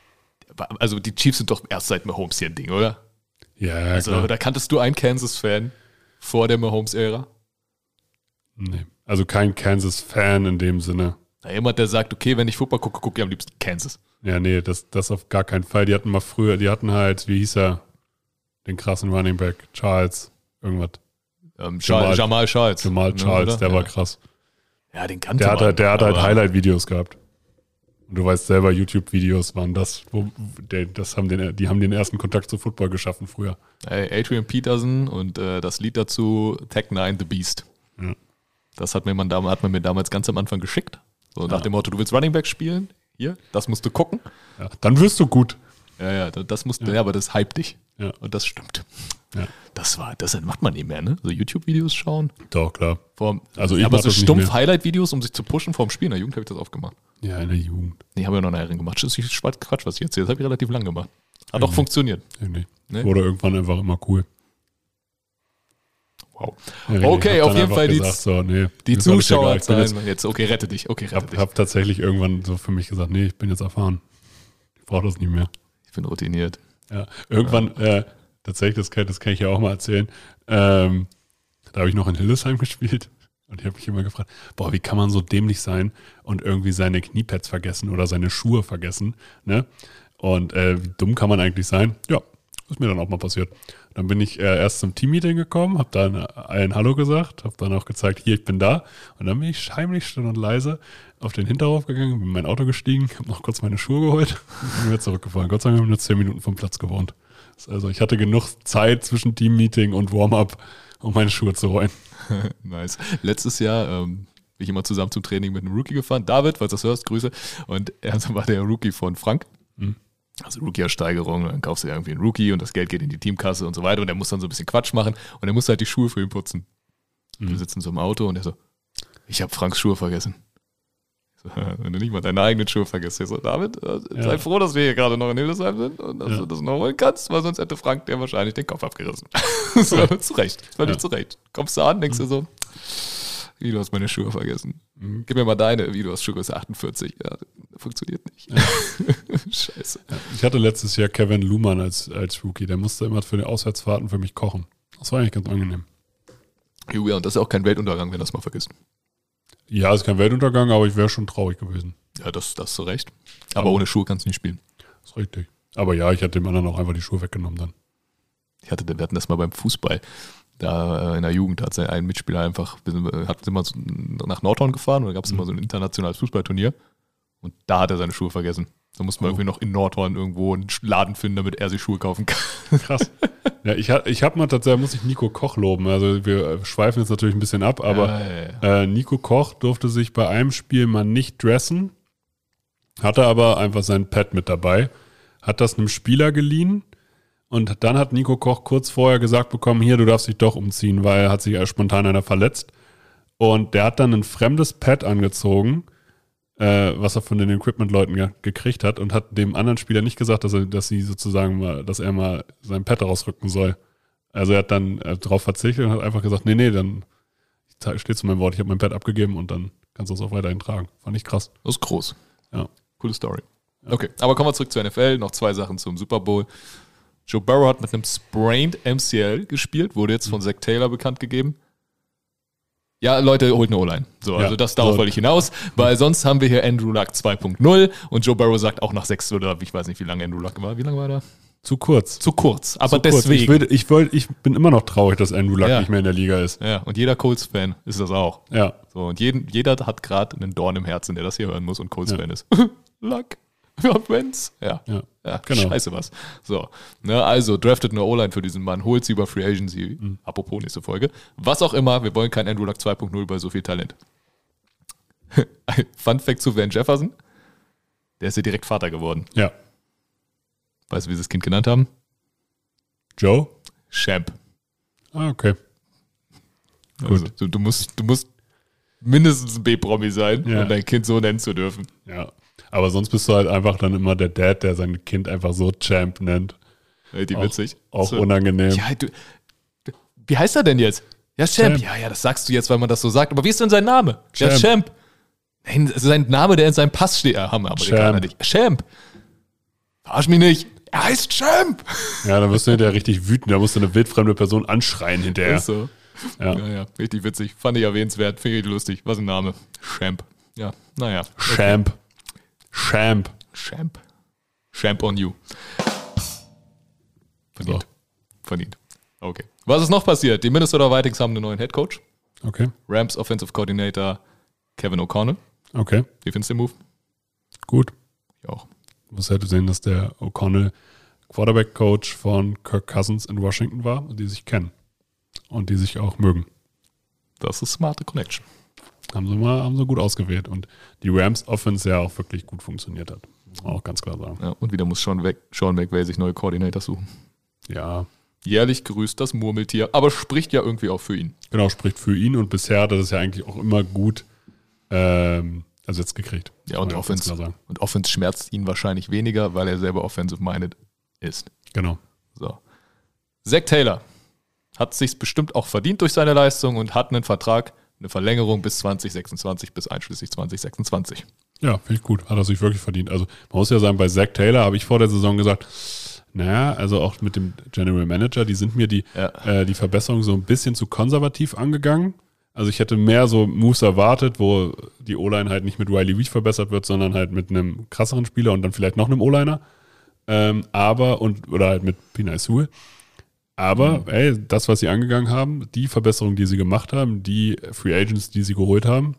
also die Chiefs sind doch erst seit Mahomes hier ein Ding, oder? Ja, Also klar. da kanntest du einen Kansas-Fan vor der Mahomes-Ära? Nee. Also kein Kansas-Fan in dem Sinne. Na, jemand, der sagt, okay, wenn ich Football gucke, gucke ich am liebsten Kansas. Ja, nee, das, das auf gar keinen Fall. Die hatten mal früher, die hatten halt, wie hieß er, den krassen Running Back, Charles, irgendwas. Ähm, Jamal- Jamal, Jamal Charles. Jamal Ne, Charles, oder? der ja. war krass. Ja, den kannte Der hat man, halt, der hat halt aber- Highlight-Videos gehabt. Und du weißt selber, YouTube-Videos waren das, wo, der, das haben den, die haben den ersten Kontakt zu Football geschaffen früher. Hey, Adrian Peterson und äh, das Lied dazu, Tech Nine, The Beast. Ja. Das hat, mir man, dam- hat man mir damals ganz am Anfang geschickt. So nach Ja. dem Motto, du willst Running Back spielen? Hier, das musst du gucken. Ja, dann wirst du gut. Ja, ja, das, das musst du, ja. aber das hypt dich. Ja. Und das stimmt. Ja. Das war, das macht man nicht mehr, ne? So YouTube-Videos schauen. Doch, klar. Vorm, Also ich aber mach so das nicht stumpf mehr. Highlight-Videos, um sich zu pushen vorm Spiel. In der Jugend habe ich das aufgemacht. Ja, in der Jugend. Nee, habe ich noch nachher gemacht. Das ist Quatsch, was ich erzähle. Das habe ich relativ lang gemacht. Hat auch Mhm. funktioniert. Irgendwie. Nee? Wurde irgendwann einfach immer cool. Wow. Ja, Okay, ich hab auf dann jeden einfach Fall die- gesagt, so, nee, Die mir ist alles egal. Ich bin Zuschauerzahlen. jetzt- Jetzt, okay, rette dich. Okay, Ich rette habe dich. hab tatsächlich irgendwann so für mich gesagt, nee, ich bin jetzt erfahren. Ich brauche das nicht mehr. Ich bin routiniert. Ja, irgendwann, äh, tatsächlich, das kann, das kann ich ja auch mal erzählen, ähm, da habe ich noch in Hildesheim gespielt und ich habe mich immer gefragt, boah, wie kann man so dämlich sein und irgendwie seine Kniepads vergessen oder seine Schuhe vergessen, ne? Und äh, wie dumm kann man eigentlich sein? Ja, ist mir dann auch mal passiert. Dann bin ich äh, erst zum Teammeeting gekommen, habe dann allen Hallo gesagt, habe dann auch gezeigt, hier, ich bin da. Und dann bin ich heimlich still und leise auf den Hinterhof gegangen, bin in mein Auto gestiegen, habe noch kurz meine Schuhe geholt und bin wieder zurückgefahren. Gott sei Dank haben wir nur zehn Minuten vom Platz gewohnt. Also ich hatte genug Zeit zwischen Teammeeting und Warm-up, um meine Schuhe zu rollen. Nice. Letztes Jahr ähm, bin ich immer zusammen zum Training mit einem Rookie gefahren. David, falls du das hörst, Grüße. Und er war der Rookie von Frank. Mhm. Also Rookie-Ersteigerung. Dann kaufst du ja irgendwie einen Rookie und das Geld geht in die Teamkasse und so weiter. Und er muss dann so ein bisschen Quatsch machen. Und er muss halt die Schuhe für ihn putzen. Mhm. Wir sitzen so im Auto und er so, ich habe Franks Schuhe vergessen. Ich so, wenn du nicht mal deine eigenen Schuhe vergisst. Ich so, David, äh, sei Ja. froh, dass wir hier gerade noch in Hildesheim sind und dass Ja. du das noch holen kannst, weil sonst hätte Frank dir wahrscheinlich den Kopf abgerissen. so, zu Recht, völlig Ja. zu Recht. Kommst du an, denkst du so, wie, du hast meine Schuhe vergessen. Mhm. Gib mir mal deine, wie, du hast Schuhgröße achtundvierzig. Ja, funktioniert nicht. Scheiße. Ich hatte letztes Jahr Kevin Luhmann als, als Rookie, der musste immer für die Auswärtsfahrten für mich kochen. Das war eigentlich ganz angenehm. Ja, und das ist auch kein Weltuntergang, wenn du das mal vergisst. Ja, ist kein Weltuntergang, aber ich wäre schon traurig gewesen. Ja, das, das hast du recht. Aber, Aber- ohne Schuhe kannst du nicht spielen. Das ist richtig. Aber ja, ich hatte dem anderen auch einfach die Schuhe weggenommen dann. Ich hatte, wir hatten das mal beim Fußball. Da äh, in der Jugend hat ein Mitspieler einfach, wir sind, hat, sind wir so nach Nordhorn gefahren und da gab es Mhm. immer so ein internationales Fußballturnier und da hat er seine Schuhe vergessen. Da muss man oh. irgendwie noch in Nordhorn irgendwo einen Laden finden, damit er sich Schuhe kaufen kann. Krass. Ja, ich, ich habe mal tatsächlich, muss ich Nico Koch loben. Also wir schweifen jetzt natürlich ein bisschen ab, aber ja, ja, ja. Äh, Nico Koch durfte sich bei einem Spiel mal nicht dressen, hatte aber einfach sein Pad mit dabei, hat das einem Spieler geliehen und dann hat Nico Koch kurz vorher gesagt bekommen, hier, du darfst dich doch umziehen, weil hat sich spontan einer verletzt. Und der hat dann ein fremdes Pad angezogen, äh, was er von den Equipment-Leuten ge- gekriegt hat und hat dem anderen Spieler nicht gesagt, dass er, dass sie sozusagen mal, dass er mal sein Pad rausrücken soll. Also er hat dann äh, darauf verzichtet und hat einfach gesagt, nee, nee, dann steht zu meinem Wort, ich habe mein Pad abgegeben und dann kannst du es auch weiterhin tragen. Fand ich krass. Das ist groß. Ja. Coole Story. Ja. Okay, aber kommen wir zurück zur N F L. Noch zwei Sachen zum Super Bowl. Joe Burrow hat mit einem Sprained M C L gespielt, wurde jetzt von Zach Taylor bekannt gegeben. Ja, Leute, holt eine O-Line. So, ja, also das darauf so. wollte ich hinaus, weil sonst haben wir hier Andrew Luck zwei Punkt null und Joe Burrow sagt auch nach sechs oder ich weiß nicht, wie lange Andrew Luck war. Wie lange war der? Zu kurz. Zu kurz, aber Zu deswegen. Kurz. Ich, will, ich, will, ich bin immer noch traurig, dass Andrew Luck ja. nicht mehr in der Liga ist. Ja, und jeder Colts-Fan ist das auch. Ja. So, und jeden, jeder hat gerade einen Dorn im Herzen, der das hier hören muss und Colts-Fan ja. ist. Luck. Wentz. Ja. Ja, ja genau. Scheiße was. So, ne, also draftet eine O-Line für diesen Mann, holt sie über Free Agency, mhm. apropos nächste Folge. Was auch immer, wir wollen kein Andrew Luck zwei Punkt null bei so viel Talent. Fun Fact zu Van Jefferson, der ist ja direkt Vater geworden. Ja. Weißt du, wie sie das Kind genannt haben? Joe? Champ. Ah, okay. Also, Gut. Du, du, musst, du musst mindestens ein B-Promi sein, ja. um dein Kind so nennen zu dürfen. Ja. Aber sonst bist du halt einfach dann immer der Dad, der sein Kind einfach so Champ nennt. Hey, die auch, witzig. Auch so. Unangenehm. Ja, du, du, wie heißt er denn jetzt? Ja, Champ. Champ. Ja, ja, das sagst du jetzt, weil man das so sagt. Aber wie ist denn sein Name? Champ. Ja, Champ. Nein, sein Name, der in seinem Pass steht. Ja, haben wir Amerikaner nicht. Champ. Verarsch mich nicht. Er heißt Champ. Ja, dann wirst du hinterher richtig wütend. Da musst du eine wildfremde Person anschreien hinterher. Ist so. Ja. ja, ja, richtig witzig. Fand ich erwähnenswert. Finde ich lustig. Was ein Name. Champ. Ja, naja. Okay. Champ. Champ. Champ. Champ on you. Verdient. So. Verdient. Okay. Was ist noch passiert? Die Minnesota Vikings haben einen neuen Headcoach. Okay. Rams Offensive Coordinator Kevin O'Connell. Okay. Wie findest du den Move? Gut. Ich auch. Du musst halt sehen, dass der O'Connell Quarterback-Coach von Kirk Cousins in Washington war, die sich kennen. Und die sich auch mögen. Das ist smarte Connection. Haben sie mal haben sie gut ausgewählt. Und die Rams Offense ja auch wirklich gut funktioniert hat. Muss man auch ganz klar sagen. Ja, und wieder muss Sean, Weg, Sean McVay sich neue Coordinator suchen. Ja. Jährlich grüßt das Murmeltier, aber spricht ja irgendwie auch für ihn. Genau, spricht für ihn. Und bisher hat er das ja eigentlich auch immer gut ähm, ersetzt gekriegt. Ja, und Offense, und Offense schmerzt ihn wahrscheinlich weniger, weil er selber offensive-minded ist. Genau. So. Zach Taylor hat es sich bestimmt auch verdient durch seine Leistung und hat einen Vertrag, eine Verlängerung bis zwanzig sechsundzwanzig, bis einschließlich zwanzig sechsundzwanzig. Ja, finde ich gut. Hat er sich wirklich verdient. Also man muss ja sagen, bei Zach Taylor habe ich vor der Saison gesagt, naja, also auch mit dem General Manager, die sind mir die, ja. äh, die Verbesserung so ein bisschen zu konservativ angegangen. Also ich hätte mehr so Moves erwartet, wo die O-Line halt nicht mit Riley Reid verbessert wird, sondern halt mit einem krasseren Spieler und dann vielleicht noch einem O-Liner. Ähm, aber, und oder halt mit Penei Sewell. Aber, mhm. ey, das, was sie angegangen haben, die Verbesserungen, die sie gemacht haben, die Free Agents, die sie geholt haben,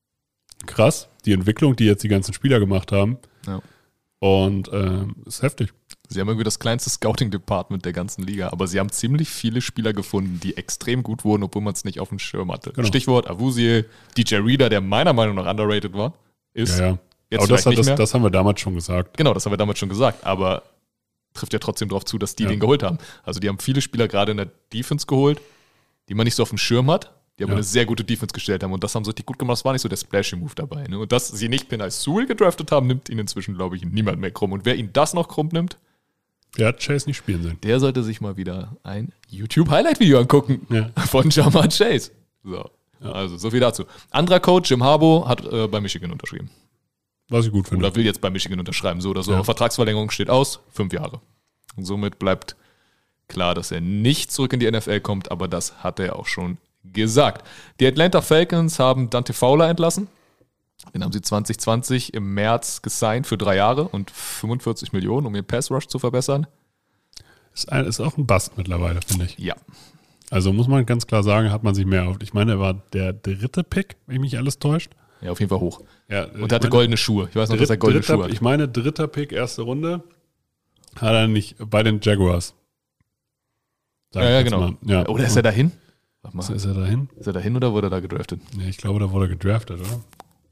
krass. Die Entwicklung, die jetzt die ganzen Spieler gemacht haben. Ja. Und ähm, ist heftig. Sie haben irgendwie das kleinste Scouting-Department der ganzen Liga, aber sie haben ziemlich viele Spieler gefunden, die extrem gut wurden, obwohl man es nicht auf dem Schirm hatte. Genau. Stichwort Awuzie, D J Reader, der meiner Meinung nach underrated war, ist ja, ja. jetzt aber das, nicht das, mehr. das haben wir damals schon gesagt. Genau, das haben wir damals schon gesagt, aber trifft ja trotzdem darauf zu, dass die ja. den geholt haben. Also die haben viele Spieler gerade in der Defense geholt, die man nicht so auf dem Schirm hat, die aber ja. eine sehr gute Defense gestellt haben und das haben sie richtig gut gemacht. Das war nicht so der Splashy-Move dabei. Ne? Und dass sie nicht Penei Sewell gedraftet haben, nimmt ihnen inzwischen, glaube ich, niemand mehr krumm. Und wer ihn das noch krumm nimmt, der hat Chase nicht spielen sehen. Der sollte sich mal wieder ein YouTube-Highlight-Video angucken ja. von Jamar Chase. So, ja. Also so viel dazu. Anderer Coach, Jim Harbaugh, hat äh, bei Michigan unterschrieben. Was ich gut finde. Oder will jetzt bei Michigan unterschreiben, so oder so. Ja. Vertragsverlängerung steht aus, fünf Jahre. Und somit bleibt klar, dass er nicht zurück in die N F L kommt, aber das hat er auch schon gesagt. Die Atlanta Falcons haben Dante Fowler entlassen. Den haben sie zwanzig zwanzig im März gesigned für drei Jahre und fünfundvierzig Millionen, um ihren Pass-Rush zu verbessern. Ist, ein, ist auch ein Bust mittlerweile, finde ich. Ja. Also muss man ganz klar sagen, hat man sich mehr auf. Ich meine, er war der dritte Pick, wenn mich nicht alles täuscht. Ja, auf jeden Fall hoch. Ja, und er hatte goldene Schuhe. Ich weiß noch, dass er goldene dritter, Schuhe hat. Ich meine, dritter Pick, erste Runde, hat er nicht bei den Jaguars. Sag Ja, ja, ich jetzt genau. mal. Ja. Oder ist er dahin? Warte mal. Ist, ist er dahin? Ist er dahin oder wurde er da gedraftet? Nee, ich glaube, da wurde er gedraftet, oder?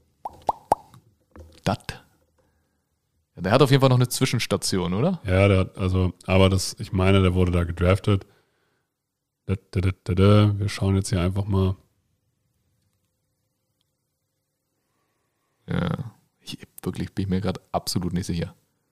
Das. Ja, der hat auf jeden Fall noch eine Zwischenstation, oder? Ja, der hat, also, aber das, ich meine, der wurde da gedraftet. Da, da, da, da, da. Wir schauen jetzt hier einfach mal. Ja. Ich, wirklich bin ich mir gerade absolut nicht sicher.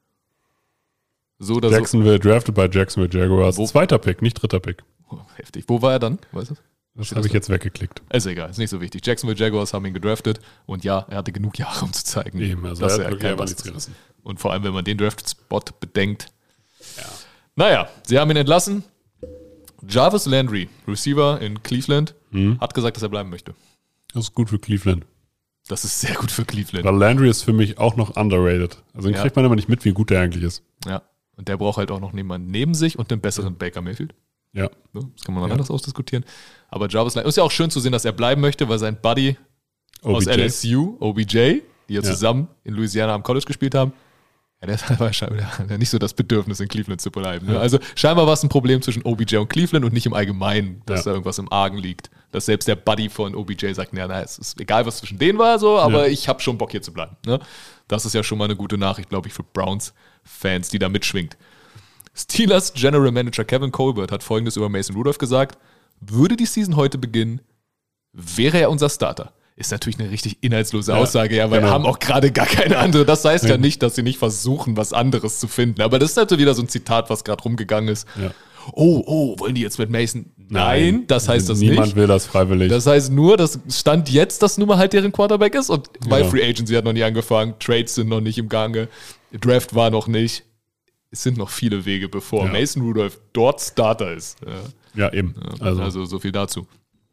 So oder Jacksonville, so. Drafted by Jacksonville Jaguars. Wo? Zweiter Pick, nicht dritter Pick. Oh, heftig. Wo war er dann? Weißt du? Das habe ich jetzt weggeklickt. Ist egal, ist nicht so wichtig. Jacksonville Jaguars haben ihn gedraftet und ja, er hatte genug Jahre, um zu zeigen, Eben, also dass er hat er wirklich kein einfach Bass nichts ist. gerissen. Und vor allem, wenn man den Draft-Spot bedenkt. Ja. Naja, sie haben ihn entlassen. Jarvis Landry, Receiver in Cleveland, Mhm. hat gesagt, dass er bleiben möchte. Das ist gut für Cleveland. Das ist sehr gut für Cleveland. Weil Landry ist für mich auch noch underrated. Also den Ja. kriegt man immer nicht mit, wie gut der eigentlich ist. Ja, und der braucht halt auch noch jemanden neben sich und den besseren Baker Mayfield. Ja. Das kann man noch Ja. anders ausdiskutieren. Aber Jarvis Landry, ist ja auch schön zu sehen, dass er bleiben möchte, weil sein Buddy O B aus J. L S U, O B J, die ja Ja. zusammen in Louisiana am College gespielt haben, ja, der hat wahrscheinlich nicht so das Bedürfnis, in Cleveland zu bleiben. Ne? Ja. Also scheinbar war es ein Problem zwischen O B J und Cleveland und nicht im Allgemeinen, dass Ja. da irgendwas im Argen liegt. Dass selbst der Buddy von O B J sagt, na, na, es ist egal, was zwischen denen war, so, aber Ja. ich habe schon Bock, hier zu bleiben. Ne? Das ist ja schon mal eine gute Nachricht, glaube ich, für Browns-Fans, die da mitschwingt. Steelers General Manager Kevin Colbert hat Folgendes über Mason Rudolph gesagt: Würde die Season heute beginnen, wäre er unser Starter. Ist natürlich eine richtig inhaltslose Ja, Aussage, ja, weil genau. wir haben auch gerade gar keine andere. Das heißt ja Ja. nicht, dass sie nicht versuchen, was anderes zu finden. Aber das ist halt so wieder so ein Zitat, was gerade rumgegangen ist. Ja. Oh, oh, wollen die jetzt mit Mason? Nein, das heißt das Niemand nicht. will das freiwillig. Das heißt nur, das stand jetzt, dass nun mal halt deren Quarterback ist. Und bei Ja. Free Agency hat noch nie angefangen. Trades sind noch nicht im Gange. Draft war noch nicht. Es sind noch viele Wege, bevor Ja. Mason Rudolph dort Starter ist. Ja. ja, eben. Also, Also, so viel dazu.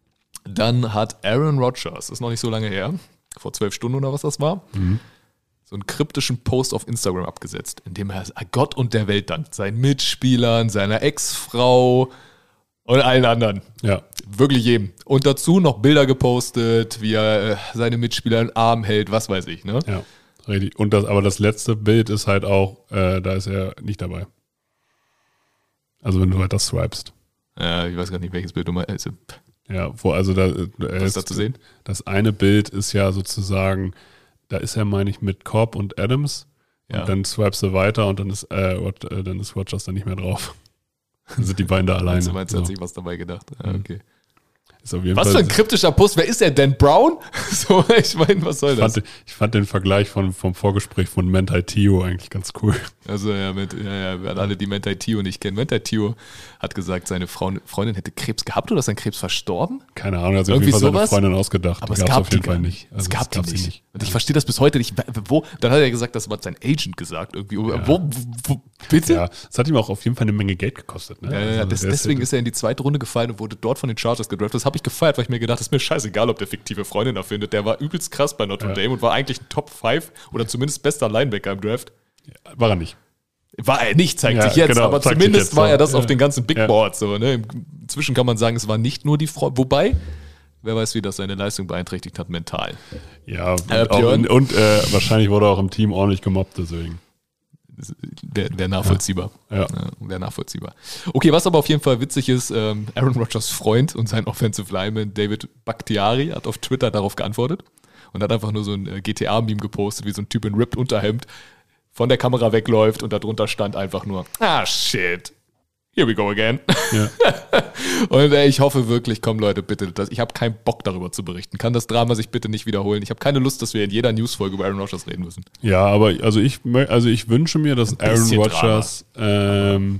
Dann hat Aaron Rodgers, ist noch nicht so lange her, vor zwölf Stunden oder was das war, Mhm. so einen kryptischen Post auf Instagram abgesetzt, in dem er Gott und der Welt dankt. Seinen Mitspielern, seiner Ex-Frau und allen anderen. ja. Wirklich jedem. Und dazu noch Bilder gepostet, wie er äh, seine Mitspieler in den Arm hält, was weiß ich. Ne? Ja. Richtig. Und das, aber das letzte Bild ist halt auch, äh, da ist er nicht dabei. Also wenn du halt das swipest. Ja, ich weiß gar nicht, welches Bild du meinst. Also, Ja, wo, also da, äh, was ist da zu sehen? Das eine Bild ist ja sozusagen, da ist er, meine ich, mit Cobb und Adams. Ja. Und dann swipest du weiter und dann ist, äh, Rod, äh, dann ist Rodgers da nicht mehr drauf. Dann sind die beiden da alleine. Du meinst, er hat so. sich was dabei gedacht. Ja, okay. Ist auf jeden Was Fall, für ein kryptischer Post. Wer ist er denn? Brown? So, ich meine, was soll ich das? fand, ich fand den Vergleich von, vom Vorgespräch von Mentai Tio eigentlich ganz cool. Also ja, mit, ja, ja, alle, die Mentai Tio nicht kennen. Mentai Tio hat gesagt, seine Frau, Freundin hätte Krebs gehabt oder ist sein Krebs verstorben? Keine Ahnung, also Irgendwie auf jeden Fall sowas? seine Freundin ausgedacht. Aber Die es gab's gab auf jeden die Fall gar nicht. nicht. Also es gab die gab sie nicht. Und ich verstehe das bis heute nicht. Wo? Dann hat er gesagt, das hat sein Agent gesagt. Irgendwie. Ja. Wo, wo, wo? Bitte? Ja, es hat ihm auch auf jeden Fall eine Menge Geld gekostet. Ne? Ja, ja, Also das, der deswegen ist, ist er in die zweite Runde gefallen und wurde dort von den Chargers gedraftet. Das habe ich gefeiert, weil ich mir gedacht habe, ist mir scheißegal, ob der fiktive Freundin erfindet. Der war übelst krass bei Notre Ja. Dame und war eigentlich ein Top fünf oder zumindest bester Linebacker im Draft. war er nicht. War er nicht, zeigt Ja, sich jetzt, genau, aber zeigt sich zumindest jetzt war so. er das Ja. auf den ganzen Big Ja. Boards. So, ne? Inzwischen kann man sagen, es war nicht nur die Frau, wobei, wer weiß, wie das seine Leistung beeinträchtigt hat, mental. Ja, Äh, und, auch, Björn? und, und äh, wahrscheinlich wurde er auch im Team ordentlich gemobbt, deswegen. Wäre wär nachvollziehbar. Ja. Wäre nachvollziehbar. Okay, was aber auf jeden Fall witzig ist, ähm, Aaron Rodgers Freund und sein Offensive Lineman David Bakhtiari hat auf Twitter darauf geantwortet und hat einfach nur so ein äh, G T A-Meme gepostet, wie so ein Typ in Ripped Unterhemd von der Kamera wegläuft und darunter stand einfach nur, ah shit, here we go again. Ja. Und ey, ich hoffe wirklich, komm Leute, bitte, das, ich habe keinen Bock darüber zu berichten. Kann das Drama sich bitte nicht wiederholen? Ich habe keine Lust, dass wir in jeder Newsfolge über Aaron Rodgers reden müssen. Ja, aber also ich, mö- also ich wünsche mir, dass Ein Aaron bisschen Rodgers ähm,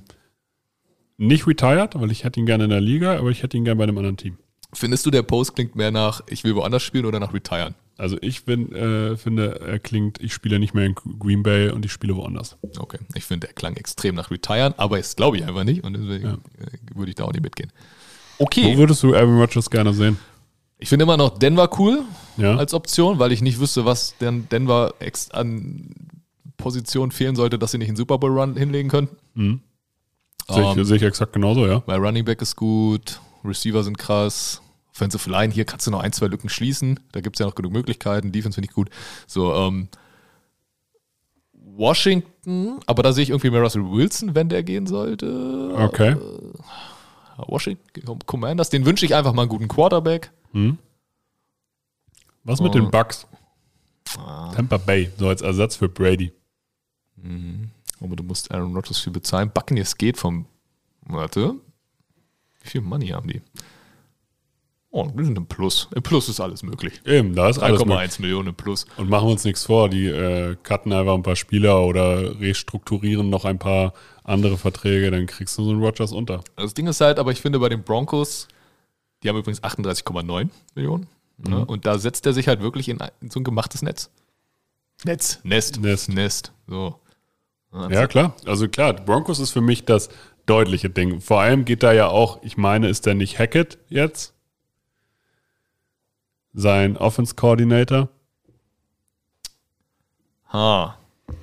nicht retired, weil ich hätte ihn gerne in der Liga, aber ich hätte ihn gerne bei einem anderen Team. Findest du, der Post klingt mehr nach, ich will woanders spielen oder nach retiren? Also ich bin, äh, finde, er klingt, ich spiele nicht mehr in Green Bay und ich spiele woanders. Okay, ich finde, er klang extrem nach retiren, aber das glaube ich einfach nicht und deswegen Ja. äh, würde ich da auch nicht mitgehen. Wo Okay, würdest du Aaron Rodgers gerne sehen? ich finde immer noch Denver cool Ja. als Option, weil ich nicht wüsste, was denn Denver ex an Position fehlen sollte, dass sie nicht einen Super Bowl Run hinlegen könnten. Mhm. Sehe ich, Ähm, sehe ich exakt genauso, ja. Weil Running Back ist gut, Receiver sind krass, Offensive Line, hier kannst du noch ein, zwei Lücken schließen. Da gibt es ja noch genug Möglichkeiten. Defense finde ich gut. So, ähm, Washington, aber da sehe ich irgendwie mehr Russell Wilson, wenn der gehen sollte. Okay. Äh, Washington Commanders, den wünsche ich einfach mal einen guten Quarterback. Hm. Was mit Oh. den Bucks? Ah. Tampa Bay, so als Ersatz für Brady. Mhm. Aber du musst Aaron Rodgers viel bezahlen. Buccaneers geht vom, warte, wie viel Money haben die? Oh, die sind im Plus. Im Plus ist alles möglich. Eben, da ist drei alles Komma möglich. eins Millionen im Plus. Und machen wir uns nichts vor, die äh, cutten einfach ein paar Spieler oder restrukturieren noch ein paar andere Verträge, dann kriegst du so einen Rodgers unter. Das Ding ist halt, aber ich finde bei den Broncos, die haben übrigens achtunddreißig Komma neun Millionen. Mhm. Ne? Und da setzt er sich halt wirklich in, in so ein gemachtes Netz. Netz, Nest, Nest. Nest. So. Ja, klar. Also klar, Broncos ist für mich das deutliche Ding. Vor allem geht da ja auch, ich meine, ist der nicht Hackett jetzt? Sein Offense Coordinator? Ha.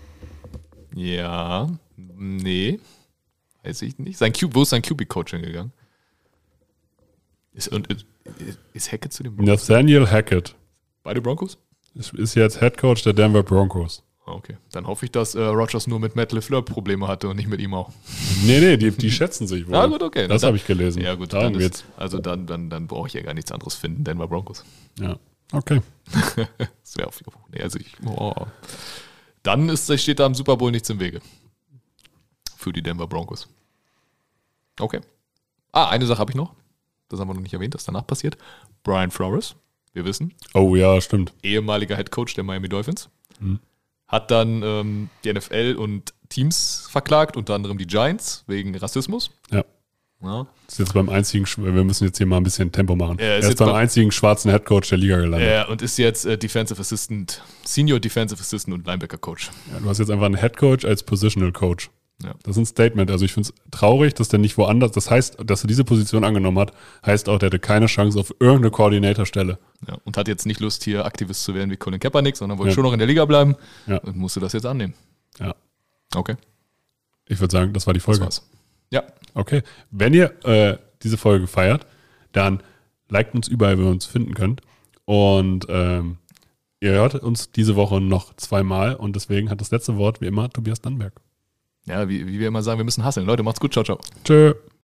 Ja. Nee. Weiß ich nicht. Sein Q, wo ist sein Q B-Coach hingegangen? Ist, und, ist, ist Hackett zu den Broncos? Nathaniel Hackett Beide Broncos? ist, ist jetzt Head Coach der Denver Broncos. Ah, okay. Dann hoffe ich, dass äh, Rodgers nur mit Matt LeFleur Probleme hatte und nicht mit ihm auch. Nee, nee, die, die schätzen sich wohl. Ja, gut, okay. Das Dann- habe ich gelesen. Ja, gut. Darum Dann geht's. ist, also dann, dann, dann brauche ich ja gar nichts anderes finden. Denver Broncos. Ja, okay. Das wäre auf nee, also ich, oh. Dann ist, steht da im Super Bowl nichts im Wege. Für die Denver Broncos. Okay. Ah, eine Sache habe ich noch. Das haben wir noch nicht erwähnt, das danach passiert. Brian Flores, wir wissen, Oh ja, stimmt. ehemaliger Head Coach der Miami Dolphins, Mhm. hat dann ähm, die N F L und Teams verklagt, unter anderem die Giants, wegen Rassismus. Ja. Ja. Ist jetzt beim einzigen, Sch- wir müssen jetzt hier mal ein bisschen Tempo machen. Ja, ist er ist jetzt beim beim- einzigen schwarzen Headcoach der Liga gelandet. Äh, und ist jetzt äh, Defensive Assistant, Senior Defensive Assistant und Linebacker Coach. Ja, du hast jetzt einfach einen Headcoach als Positional Coach. Ja. Das ist ein Statement. Also ich finde es traurig, dass der nicht woanders, das heißt, dass er diese Position angenommen hat, heißt auch, der hatte keine Chance auf irgendeine Koordinatorstelle. Ja, und hat jetzt nicht Lust, hier Aktivist zu werden wie Colin Kaepernick, sondern wollte Ja. schon noch in der Liga bleiben Ja. und musste das jetzt annehmen. Ja. Okay, Ich würde sagen, das war die das Folge. war's. Ja, Okay. Wenn ihr äh, diese Folge feiert, dann liked uns überall, wo ihr uns finden könnt. Und ähm, ihr hört uns diese Woche noch zweimal und deswegen hat das letzte Wort wie immer Tobias Dannenberg. ja wie, wie wir immer sagen, wir müssen hasseln. Leute, macht's gut, ciao, ciao. Tschö.